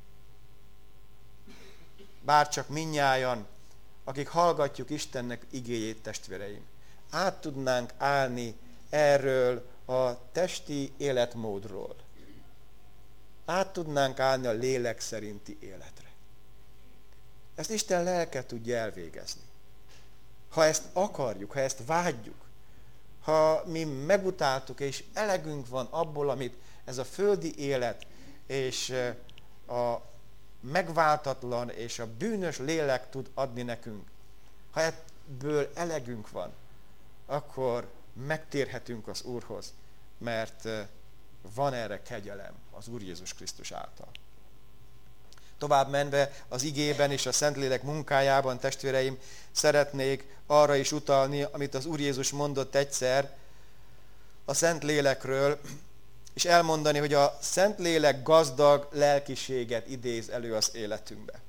Bárcsak mindnyájan, akik hallgatjuk Istennek igéjét, testvéreim, át tudnánk állni erről a testi életmódról. Át tudnánk állni a lélek szerinti életre. Ezt Isten lelke tudja elvégezni. Ha ezt akarjuk, ha ezt vágyjuk, ha mi megutáltuk, és elegünk van abból, amit ez a földi élet, és a megváltatlan, és a bűnös lélek tud adni nekünk, ha ebből elegünk van, akkor megtérhetünk az Úrhoz, mert van erre kegyelem az Úr Jézus Krisztus által. Tovább menve az igében és a Szentlélek munkájában, testvéreim, szeretnék arra is utalni, amit az Úr Jézus mondott egyszer a Szentlélekről, és elmondani, hogy a Szentlélek gazdag lelkiséget idéz elő az életünkbe.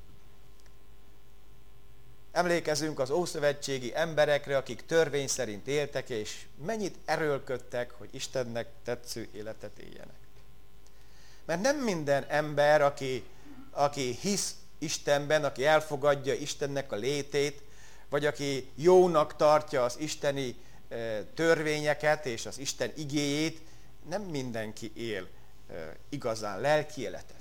Emlékezünk az ószövetségi emberekre, akik törvény szerint éltek, és mennyit erőlködtek, hogy Istennek tetsző életet éljenek. Mert nem minden ember, aki, aki hisz Istenben, aki elfogadja Istennek a létét, vagy aki jónak tartja az isteni törvényeket és az Isten igéjét, nem mindenki él igazán lelki életet.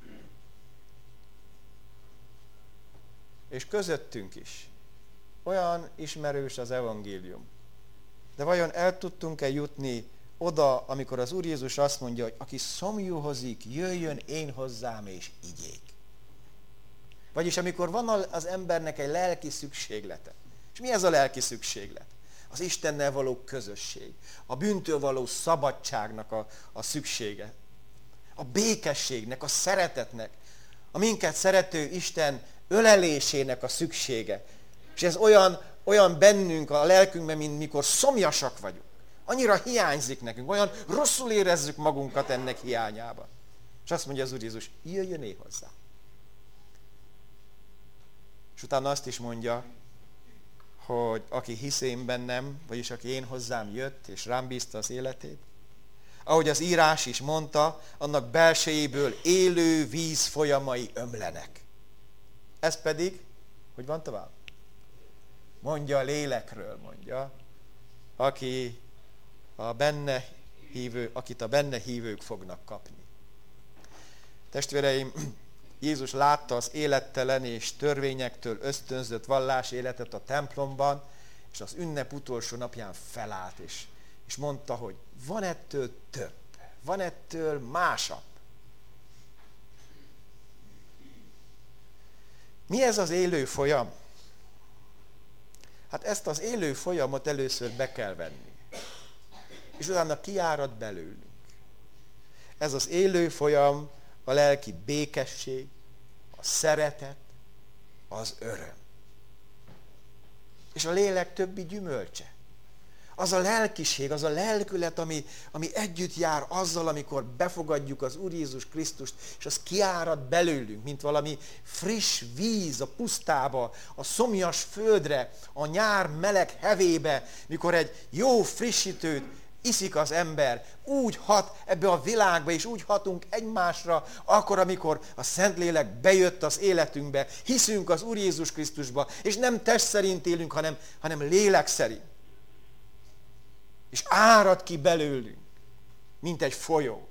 És közöttünk is olyan ismerős az evangélium. De vajon el tudtunk-e jutni oda, amikor az Úr Jézus azt mondja, hogy aki szomjúhozik, jöjjön én hozzám és igyék. Vagyis amikor van az embernek egy lelki szükséglete. És mi ez a lelki szükséglet? Az Istennel való közösség. A bűntől való szabadságnak a, a szüksége. A békességnek, a szeretetnek. A minket szerető Isten ölelésének a szüksége. És ez olyan, olyan bennünk, a lelkünkben, mint mikor szomjasak vagyunk. Annyira hiányzik nekünk, olyan rosszul érezzük magunkat ennek hiányában. És azt mondja az Úr Jézus, jöjjön én hozzá. És utána azt is mondja, hogy aki hisz én bennem, vagyis aki én hozzám jött, és rám bízta az életét, ahogy az írás is mondta, annak belsejéből élő víz folyamai ömlenek. Ez pedig, hogy van tovább? Mondja a lélekről, mondja, aki a benne hívő, akit a benne hívők fognak kapni. Testvéreim, Jézus látta az élettelen és törvényektől ösztönzött vallás életet a templomban, és az ünnep utolsó napján felállt, és, és mondta, hogy van ettől több, van ettől másabb. Mi ez az élő folyam? Hát ezt az élő folyamot először be kell venni, és utána kiárad belőlünk. Ez az élő folyam a lelki békesség, a szeretet, az öröm. És a lélek többi gyümölcse. Az a lelkiség, az a lelkület, ami, ami együtt jár azzal, amikor befogadjuk az Úr Jézus Krisztust, és az kiárad belőlünk, mint valami friss víz a pusztába, a szomjas földre, a nyár meleg hevébe, mikor egy jó frissítőt iszik az ember, úgy hat ebbe a világba, és úgy hatunk egymásra, akkor, amikor a Szentlélek bejött az életünkbe, hiszünk az Úr Jézus Krisztusba, és nem test szerint élünk, hanem, hanem lélek szerint. És árad ki belőlünk, mint egy folyó.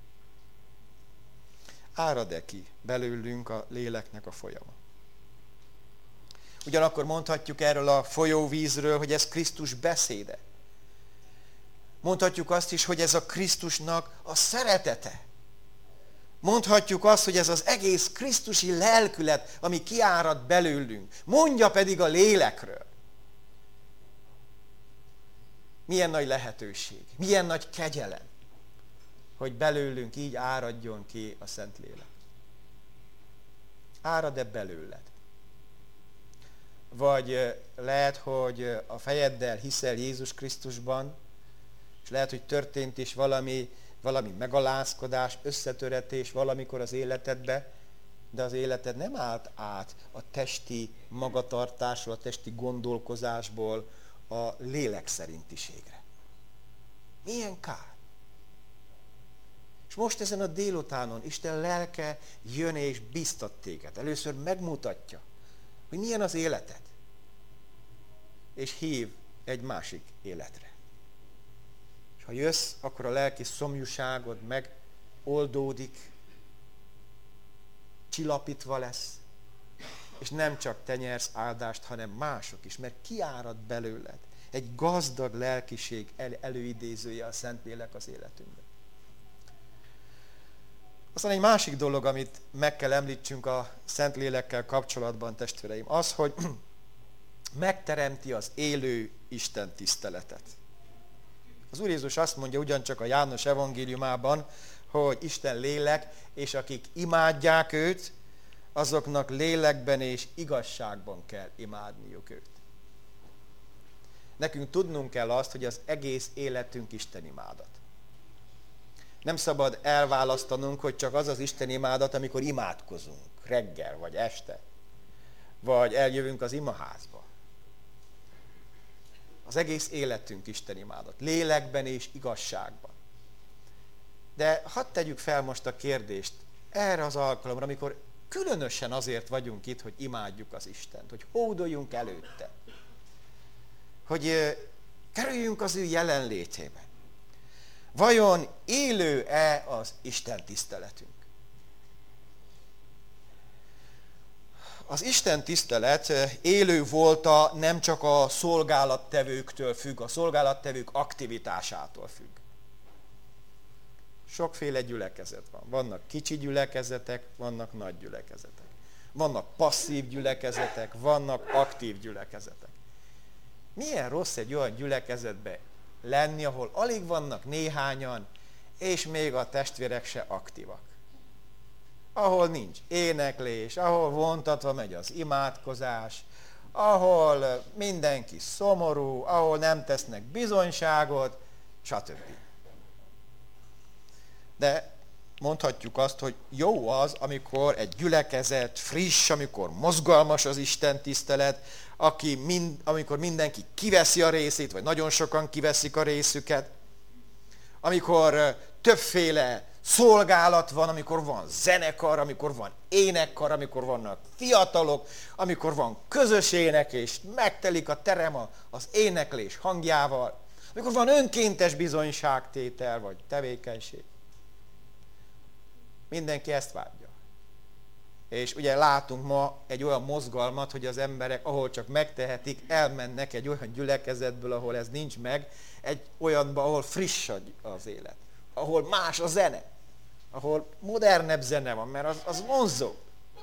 Árad-e ki belőlünk a léleknek a folyama? Ugyanakkor mondhatjuk erről a folyóvízről, hogy ez Krisztus beszéde. Mondhatjuk azt is, hogy ez a Krisztusnak a szeretete. Mondhatjuk azt, hogy ez az egész krisztusi lelkület, ami kiárad belőlünk. Mondja pedig a lélekről. Milyen nagy lehetőség, milyen nagy kegyelem, hogy belőlünk így áradjon ki a Szentlélek. Árad-e belőled? Vagy lehet, hogy a fejeddel hiszel Jézus Krisztusban, és lehet, hogy történt is valami, valami megalázkodás, összetöretés valamikor az életedbe, de az életed nem állt át a testi magatartásról, a testi gondolkozásból a lélek szerintiségre. Milyen kár! És most ezen a délutánon Isten lelke jön és biztat téged. Először megmutatja, hogy milyen az életed, és hív egy másik életre. És ha jössz, akkor a lelki szomjúságod megoldódik, csillapítva lesz, és nem csak te nyersz áldást, hanem mások is, mert kiárad belőled egy gazdag lelkiség el- előidézője a Szentlélek az életünkben. Aztán egy másik dolog, amit meg kell említsünk a Szentlélekkel kapcsolatban, testvéreim, az, hogy megteremti az élő Isten tiszteletet. Az Úr Jézus azt mondja ugyancsak a János evangéliumában, hogy Isten lélek, és akik imádják őt, azoknak lélekben és igazságban kell imádniuk őt. Nekünk tudnunk kell azt, hogy az egész életünk Isten imádat. Nem szabad elválasztanunk, hogy csak az az Isten imádat, amikor imádkozunk, reggel vagy este, vagy eljövünk az imaházba. Az egész életünk Isten imádat, lélekben és igazságban. De hadd tegyük fel most a kérdést erre az alkalomra, amikor különösen azért vagyunk itt, hogy imádjuk az Istent, hogy hódoljunk előtte, hogy kerüljünk az ő jelenlétébe. Vajon élő-e az Isten tiszteletünk? Az Isten tisztelet élő volta nem csak a szolgálattevőktől függ, a szolgálattevők aktivitásától függ. Sokféle gyülekezet van. Vannak kicsi gyülekezetek, vannak nagy gyülekezetek. Vannak passzív gyülekezetek, vannak aktív gyülekezetek. Milyen rossz egy olyan gyülekezetbe lenni, ahol alig vannak néhányan, és még a testvérek se aktívak. Ahol nincs éneklés, ahol vontatva megy az imádkozás, ahol mindenki szomorú, ahol nem tesznek bizonyságot, stb. De mondhatjuk azt, hogy jó az, amikor egy gyülekezet friss, amikor mozgalmas az Isten tisztelet, aki mind, amikor mindenki kiveszi a részét, vagy nagyon sokan kiveszik a részüket, amikor többféle szolgálat van, amikor van zenekar, amikor van énekkar, amikor vannak fiatalok, amikor van közös éneklés, megtelik a terem az éneklés hangjával, amikor van önkéntes bizonyságtétel, vagy tevékenység. Mindenki ezt vágyja. És ugye látunk ma egy olyan mozgalmat, hogy az emberek, ahol csak megtehetik, elmennek egy olyan gyülekezetből, ahol ez nincs meg, egy olyanba, ahol friss az élet. Ahol más a zene. Ahol modernebb zene van, mert az, az vonzó.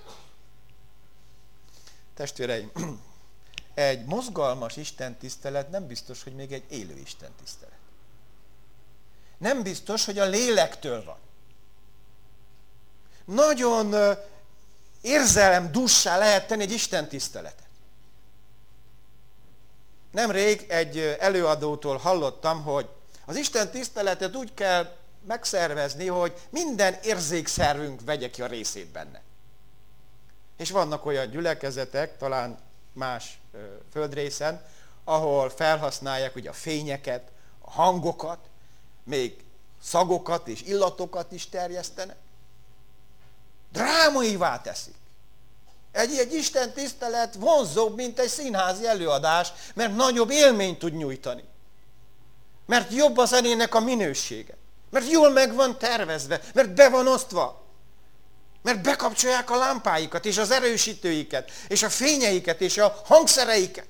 Testvéreim, egy mozgalmas istentisztelet nem biztos, hogy még egy élő istentisztelet. Nem biztos, hogy a lélektől van. nagyon érzelemdussá lehet tenni egy Isten tiszteletet. Nemrég egy előadótól hallottam, hogy az Isten tiszteletet úgy kell megszervezni, hogy minden érzékszervünk vegye ki a részét benne. És vannak olyan gyülekezetek, talán más ö, földrészen, ahol felhasználják ugye a fényeket, a hangokat, még szagokat és illatokat is terjesztenek. Drámaivá teszik. Egy, egy Isten tisztelet vonzóbb, mint egy színházi előadás, mert nagyobb élményt tud nyújtani. Mert jobb a zenének a minősége. Mert jól meg van tervezve, mert be van osztva. Mert bekapcsolják a lámpáikat, és az erősítőiket, és a fényeiket, és a hangszereiket.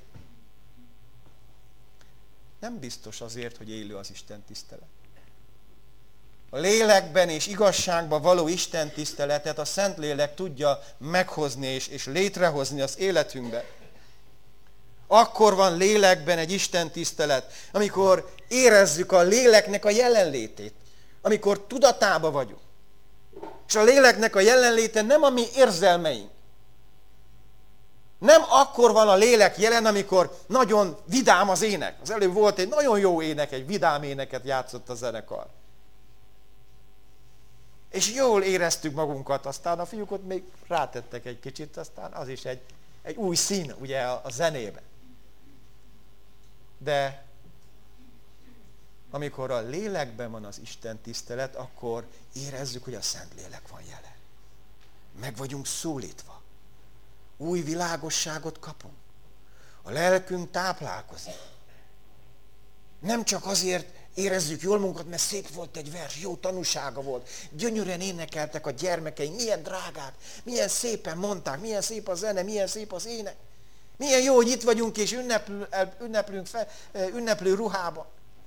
Nem biztos azért, hogy élő az Isten tisztelet. A lélekben és igazságban való Isten tiszteletet a Szentlélek tudja meghozni és, és létrehozni az életünkbe. Akkor van lélekben egy Isten tisztelet, amikor érezzük a léleknek a jelenlétét, amikor tudatába vagyunk. És a léleknek a jelenléte nem a mi érzelmeink. Nem akkor van a lélek jelen, amikor nagyon vidám az ének. Az előbb volt egy nagyon jó ének, egy vidám éneket játszott a zenekar. És jól éreztük magunkat, aztán a fiúk ott még rátettek egy kicsit, aztán az is egy, egy új szín ugye a, a zenében. De amikor a lélekben van az Isten tisztelet, akkor érezzük, hogy a Szentlélek van jelen. Meg vagyunk szólítva. Új világosságot kapunk. A lelkünk táplálkozik. Nem csak azért érezzük jól magunkat, mert szép volt egy vers, jó tanúsága volt. Gyönyörűen énekeltek a gyermekeink, milyen drágák, milyen szépen mondták, milyen szép a zene, milyen szép az ének. Milyen jó, hogy itt vagyunk és ünneplünk, ünneplünk fel, ünneplő ruhában.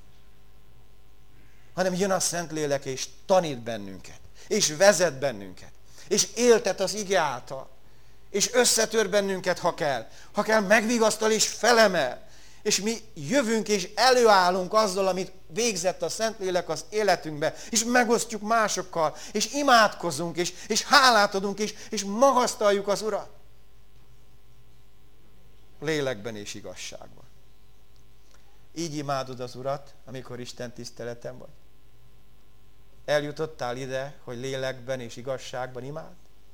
Hanem jön a Szentlélek és tanít bennünket, és vezet bennünket, és éltet az ige által, és összetör bennünket, ha kell. Ha kell, megvigasztal és felemel. És mi jövünk és előállunk azzal, amit végzett a Szentlélek az életünkbe, és megosztjuk másokkal, és imádkozunk, és, és hálát adunk, és, és magasztaljuk az Urat. Lélekben és igazságban. Így imádod az Urat, amikor Isten tiszteleten vagy? Eljutottál ide, hogy lélekben és igazságban imád?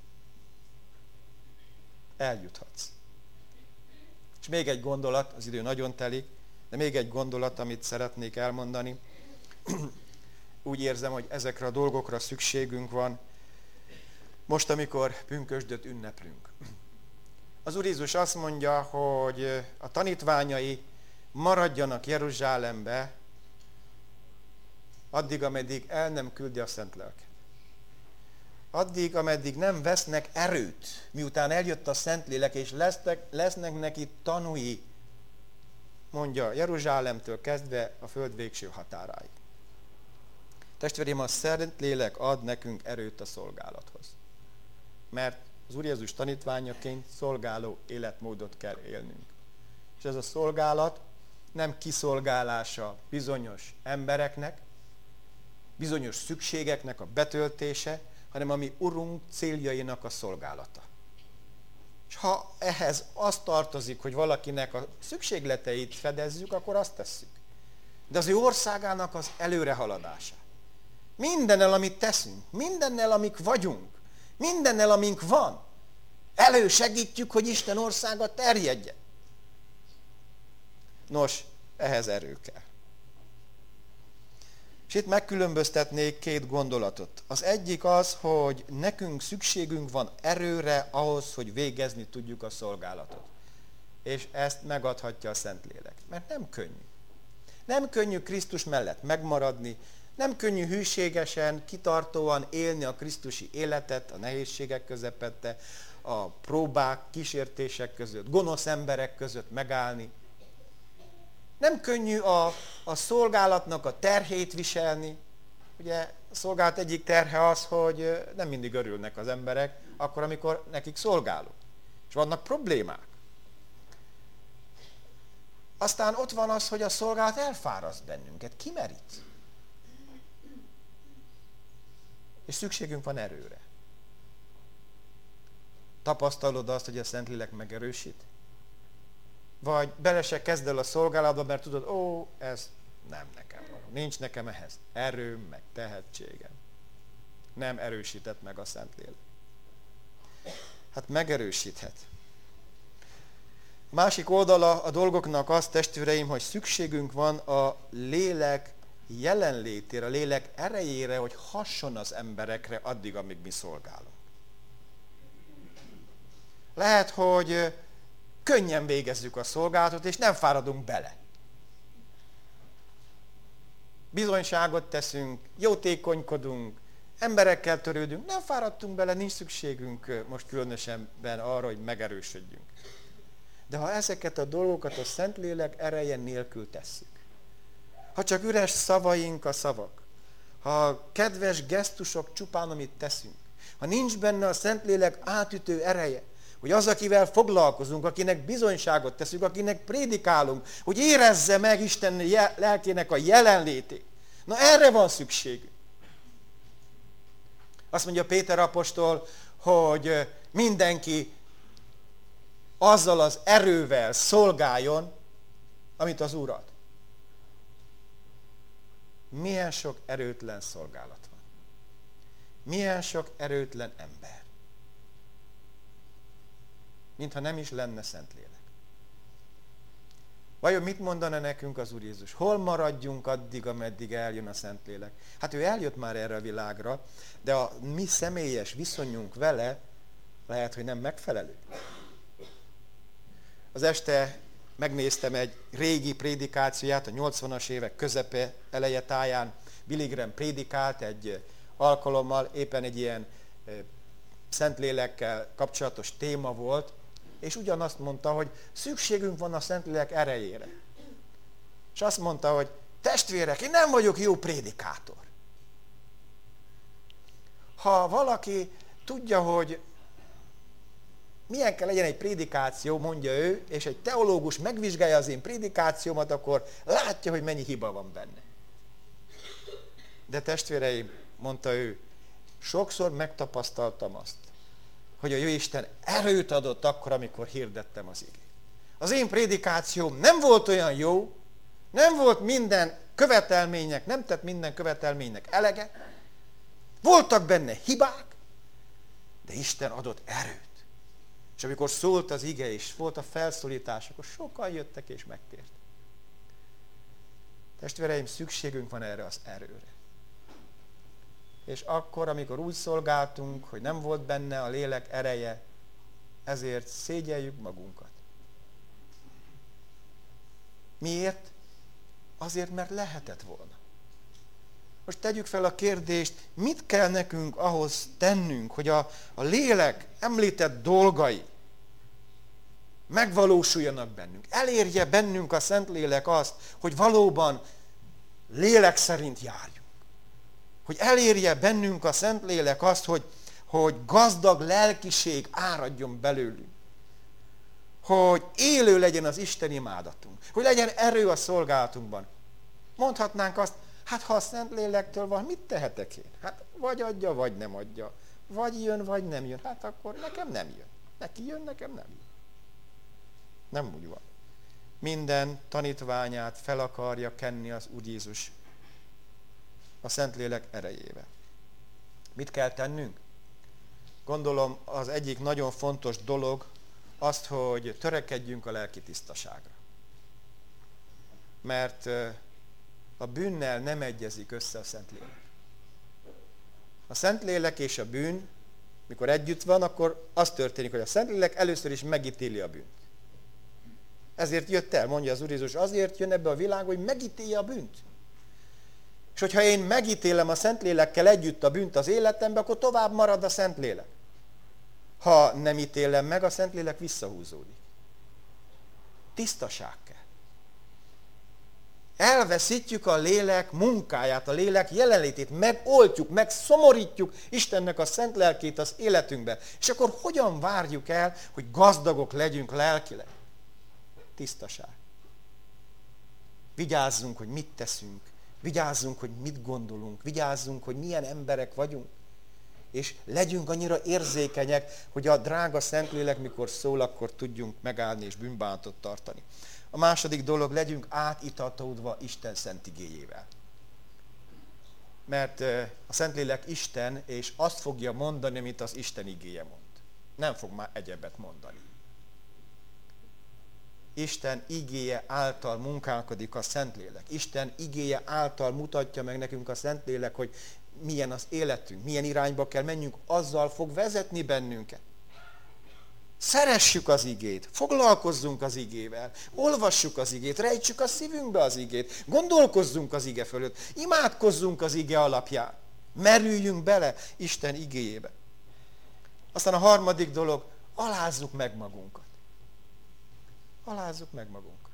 Eljuthatsz. És még egy gondolat, az idő nagyon telik, de még egy gondolat, amit szeretnék elmondani. Úgy érzem, hogy ezekre a dolgokra szükségünk van. Most, amikor pünkösdöt ünneplünk. Az Úr Jézus azt mondja, hogy a tanítványai maradjanak Jeruzsálembe, addig, ameddig el nem küldi a Szent Lelket. Addig, ameddig nem vesznek erőt, miután eljött a Szentlélek, és lesznek, lesznek neki tanúi, mondja, Jeruzsálemtől kezdve a föld végső határáig. Testvérem, a Szentlélek ad nekünk erőt a szolgálathoz. Mert az Úr Jézus tanítványaként szolgáló életmódot kell élnünk. És ez a szolgálat nem kiszolgálása bizonyos embereknek, bizonyos szükségeknek a betöltése, hanem a mi Urunk céljainak a szolgálata. És ha ehhez az tartozik, hogy valakinek a szükségleteit fedezzük, akkor azt tesszük. De az ő országának az előrehaladása. Mindennel, amit teszünk, mindennel, amik vagyunk, mindennel, amink van, elősegítjük, hogy Isten országa terjedjen. Nos, ehhez erő kell. És itt megkülönböztetnék két gondolatot. Az egyik az, hogy nekünk szükségünk van erőre ahhoz, hogy végezni tudjuk a szolgálatot. És ezt megadhatja a Szentlélek. Mert nem könnyű. Nem könnyű Krisztus mellett megmaradni, nem könnyű hűségesen, kitartóan élni a krisztusi életet, a nehézségek közepette, a próbák, kísértések között, gonosz emberek között megállni. Nem könnyű a, a szolgálatnak a terhét viselni. Ugye a szolgálat egyik terhe az, hogy nem mindig örülnek az emberek, akkor, amikor nekik szolgálunk. És vannak problémák. Aztán ott van az, hogy a szolgálat elfáraszt bennünket, kimerít. És szükségünk van erőre. Tapasztalod azt, hogy a Szentlélek megerősít? Vagy bele se kezd el a szolgálatba, mert tudod, ó, ez nem nekem való. Nincs nekem ehhez erőm, meg tehetségem. Nem erősített meg a Szentlélek. Hát megerősíthet. Másik oldala a dolgoknak az, testvéreim, hogy szükségünk van a lélek jelenlétére, a lélek erejére, hogy hasson az emberekre addig, amíg mi szolgálunk. Lehet, hogy könnyen végezzük a szolgálatot, és nem fáradunk bele. Bizonyságot teszünk, jótékonykodunk, emberekkel törődünk, nem fáradtunk bele, nincs szükségünk most különösebben arra, hogy megerősödjünk. De ha ezeket a dolgokat a Szentlélek ereje nélkül tesszük, ha csak üres szavaink a szavak, ha kedves gesztusok csupán, amit teszünk, ha nincs benne a Szentlélek átütő ereje, hogy az, akivel foglalkozunk, akinek bizonyságot teszünk, akinek prédikálunk, hogy érezze meg Isten lelkének a jelenlétét. Na erre van szükségünk. Azt mondja Péter apostol, hogy mindenki azzal az erővel szolgáljon, amit az Úr ad. Milyen sok erőtlen szolgálat van. Milyen sok erőtlen ember. Mintha nem is lenne Szentlélek. Vajon mit mondana nekünk az Úr Jézus? Hol maradjunk addig, ameddig eljön a Szentlélek? Hát ő eljött már erre a világra, de a mi személyes viszonyunk vele lehet, hogy nem megfelelő. Az este megnéztem egy régi prédikációját, a nyolcvanas évek közepe eleje táján. Billy Graham prédikált egy alkalommal, éppen egy ilyen Szentlélekkel kapcsolatos téma volt, és ugyanazt mondta, hogy szükségünk van a Szentlélek erejére. És azt mondta, hogy testvérek, én nem vagyok jó prédikátor. Ha valaki tudja, hogy milyen kell legyen egy prédikáció, mondja ő, és egy teológus megvizsgálja az én prédikációmat, akkor látja, hogy mennyi hiba van benne. De testvéreim, mondta ő, sokszor megtapasztaltam azt, hogy a Jóisten erőt adott akkor, amikor hirdettem az igét. Az én prédikációm nem volt olyan jó, nem volt minden követelménynek, nem tett minden követelménynek elege, voltak benne hibák, de Isten adott erőt. És amikor szólt az ige, és volt a felszólítás, akkor sokan jöttek és megtértek. Testvéreim, szükségünk van erre az erőre. És akkor, amikor úgy szolgáltunk, hogy nem volt benne a lélek ereje, ezért szégyeljük magunkat. Miért? Azért, mert lehetett volna. Most tegyük fel a kérdést, mit kell nekünk ahhoz tennünk, hogy a, a lélek említett dolgai megvalósuljanak bennünk. Elérje bennünk a Szentlélek azt, hogy valóban lélek szerint járjunk. Hogy elérje bennünk a Szentlélek azt, hogy, hogy gazdag lelkiség áradjon belőlünk. Hogy élő legyen az Isten imádatunk. Hogy legyen erő a szolgálatunkban. Mondhatnánk azt, hát ha a Szentlélektől van, mit tehetek én? Hát vagy adja, vagy nem adja. Vagy jön, vagy nem jön. Hát akkor nekem nem jön. Neki jön, nekem nem jön. Nem úgy van. Minden tanítványát fel akarja kenni az Úr Jézus a Szentlélek erejével. Mit kell tennünk? Gondolom az egyik nagyon fontos dolog azt, hogy törekedjünk a lelki tisztaságra. Mert a bűnnel nem egyezik össze a Szentlélek. A Szentlélek és a bűn, mikor együtt van, akkor az történik, hogy a Szentlélek először is megítéli a bűnt. Ezért jött el, mondja az Úr Jézus, azért jön ebbe a világ, hogy megítélje a bűnt. És hogyha én megítélem a Szentlélekkel együtt a bűnt az életembe, akkor tovább marad a Szentlélek. Ha nem ítélem meg, a Szentlélek visszahúzódik. Tisztaság kell. Elveszítjük a lélek munkáját, a lélek jelenlétét, megoltjuk, megszomorítjuk Istennek a szent lelkét az életünkbe. És akkor hogyan várjuk el, hogy gazdagok legyünk lelkileg? Tisztaság. Vigyázzunk, hogy mit teszünk. Vigyázzunk, hogy mit gondolunk. Vigyázzunk, hogy milyen emberek vagyunk. és legyünk annyira érzékenyek, hogy a drága Szentlélek mikor szól, akkor tudjunk megállni és bűnbánatot tartani. A második dolog, legyünk átitatódva Isten szent igéjével. Mert a Szentlélek Isten, és azt fogja mondani, amit az Isten igéje mond. Nem fog már egyebet mondani. Isten igéje által munkálkodik a Szentlélek. Isten igéje által mutatja meg nekünk a Szentlélek, hogy milyen az életünk, milyen irányba kell menjünk, azzal fog vezetni bennünket. Szeressük az igét, foglalkozzunk az igével, olvassuk az igét, rejtsük a szívünkbe az igét, gondolkozzunk az ige fölött, imádkozzunk az ige alapján, merüljünk bele Isten igéjébe. Aztán a harmadik dolog, alázzuk meg magunkat. Alázzuk meg magunkat.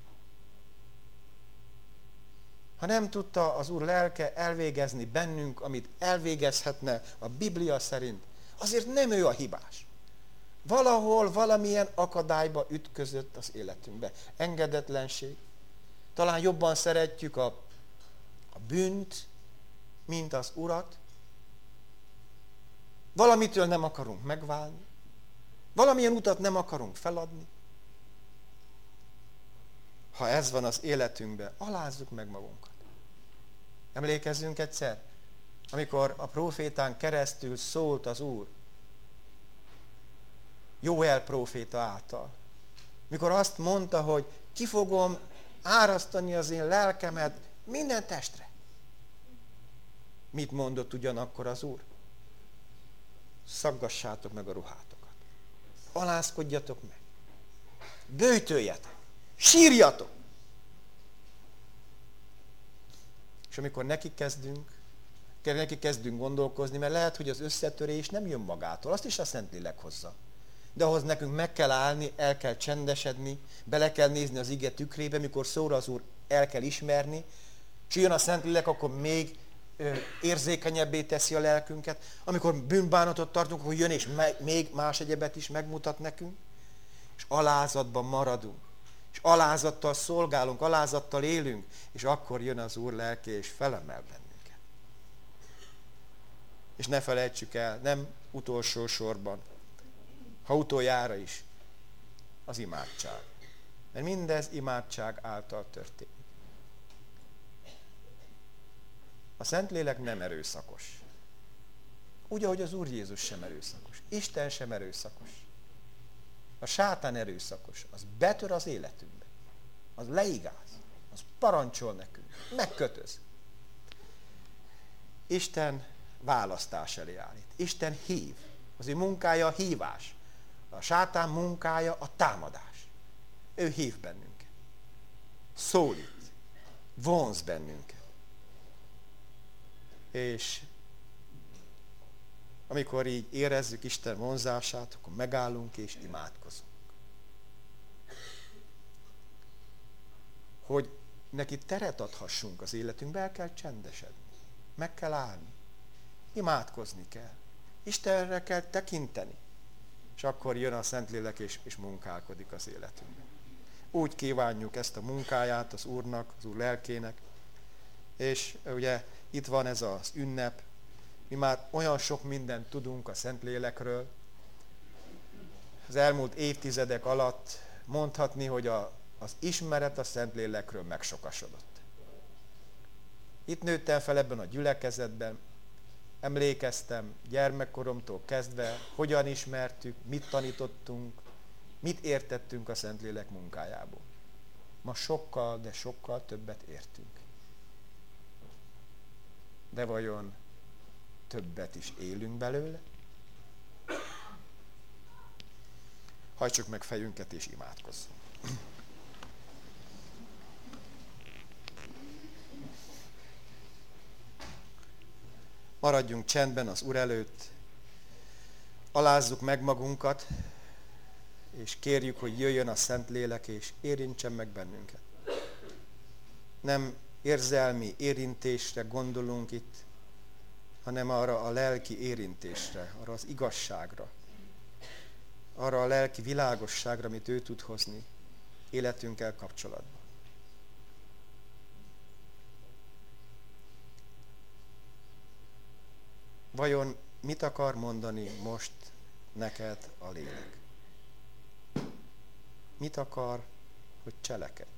Ha nem tudta az Úr lelke elvégezni bennünk, amit elvégezhetne a Biblia szerint, azért nem ő a hibás. Valahol, valamilyen akadályba ütközött az életünkbe. Engedetlenség. Talán jobban szeretjük a, a bűnt, mint az Urat. Valamitől nem akarunk megválni. Valamilyen utat nem akarunk feladni. Ha ez van az életünkben, alázzuk meg magunkat. Emlékezzünk egyszer, amikor a prófétán keresztül szólt az Úr, Jóel próféta által. Mikor azt mondta, hogy ki fogom árasztani az én lelkemet minden testre. Mit mondott ugyanakkor az Úr? Szaggassátok meg a ruhátokat. Alázkodjatok meg. Böjtöljetek. Sírjatok. És amikor neki kezdünk, neki kezdünk gondolkozni, mert lehet, hogy az összetörés nem jön magától, azt is a Szentlélek hozza. De ahhoz nekünk meg kell állni, el kell csendesedni, bele kell nézni az ige tükrébe, mikor szól az Úr, el kell ismerni, és jön a Szentlélek, akkor még ö, érzékenyebbé teszi a lelkünket. Amikor bűnbánatot tartunk, hogy jön és me- még más egyebet is megmutat nekünk, és alázatban maradunk, és alázattal szolgálunk, alázattal élünk, és akkor jön az Úr lelke, és felemel bennünket. És ne felejtsük el, nem utolsó sorban, ha utoljára is, az imádság. Mert mindez imádság által történik. A Szentlélek nem erőszakos. Úgy, ahogy az Úr Jézus sem erőszakos. Isten sem erőszakos. A sátán erőszakos. Az betör az életünkbe. Az leigáz. Az parancsol nekünk. Megkötöz. Isten választás elé állít. Isten hív. Az ő munkája a hívás. A sátán munkája a támadás. Ő hív bennünket. Szólít. Vonz bennünket. És amikor így érezzük Isten vonzását, akkor megállunk és imádkozunk. Hogy neki teret adhassunk az életünkbe, el kell csendesedni. Meg kell állni. Imádkozni kell. Istenre kell tekinteni. És akkor jön a Szentlélek és, és munkálkodik az életünkben. Úgy kívánjuk ezt a munkáját az Úrnak, az Úr lelkének. És ugye itt van ez az ünnep. Mi már olyan sok mindent tudunk a Szentlélekről. Az elmúlt évtizedek alatt mondhatni, hogy a, az ismeret a Szentlélekről megsokasodott. Itt nőttem fel ebben a gyülekezetben, emlékeztem gyermekkoromtól kezdve, hogyan ismertük, mit tanítottunk, mit értettünk a Szentlélek munkájából. Ma sokkal, de sokkal többet értünk. De vajon többet is élünk belőle? Hajtsuk meg fejünket és imádkozzunk. Maradjunk csendben az Úr előtt, alázzuk meg magunkat, és kérjük, hogy jöjjön a Szentlélek, és érintsen meg bennünket. Nem érzelmi érintésre gondolunk itt, hanem arra a lelki érintésre, arra az igazságra, arra a lelki világosságra, amit ő tud hozni életünkkel kapcsolatban. Vajon mit akar mondani most neked a lélek? Mit akar, hogy cselekedj?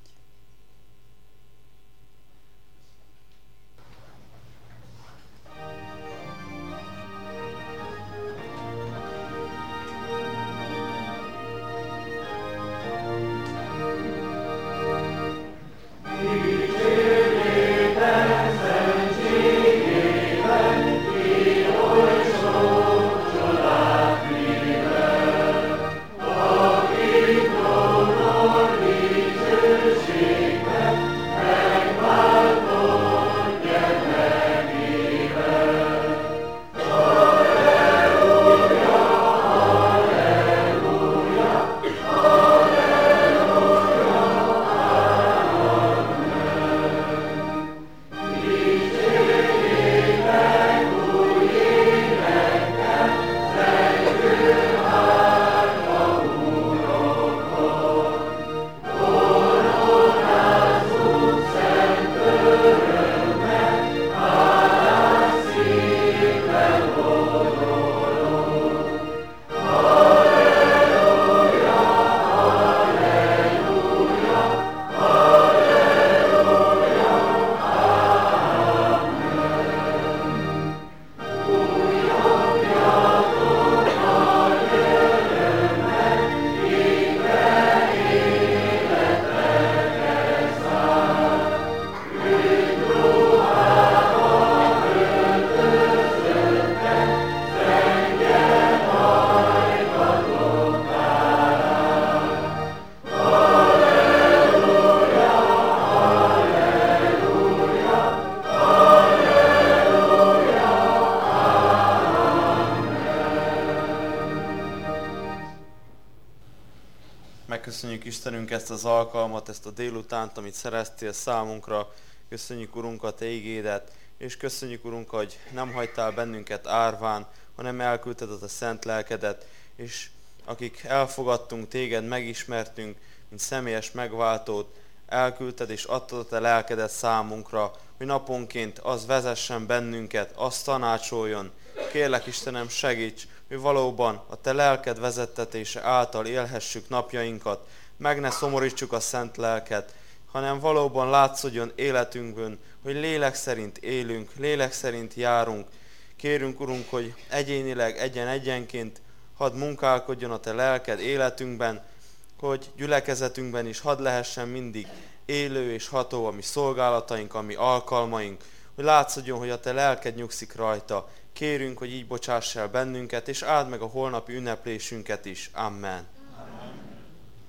Megköszönjük Istenünk ezt az alkalmat, ezt a délutánt, amit szereztél számunkra. Köszönjük, Urunk, a Te igédet, és köszönjük, Urunk, hogy nem hagytál bennünket árván, hanem elküldted a Te szent lelkedet, és akik elfogadtunk Téged, megismertünk, mint személyes megváltót, elküldted és adtad a Te lelkedet számunkra, hogy naponként az vezessen bennünket, az tanácsoljon. Kérlek, Istenem, segíts, hogy valóban a Te lelked vezettetése által élhessük napjainkat, meg ne szomorítsuk a szent lelket, hanem valóban látszódjon életünkbön, hogy lélek szerint élünk, lélek szerint járunk. Kérünk, Urunk, hogy egyénileg, egyen-egyenként hadd munkálkodjon a Te lelked életünkben, hogy gyülekezetünkben is hadd lehessen mindig élő és ható a mi szolgálataink, a mi alkalmaink, hogy látszódjon, hogy a Te lelked nyugszik rajta. Kérünk, hogy így bocsáss el bennünket, és áld meg a holnapi ünneplésünket is. Amen.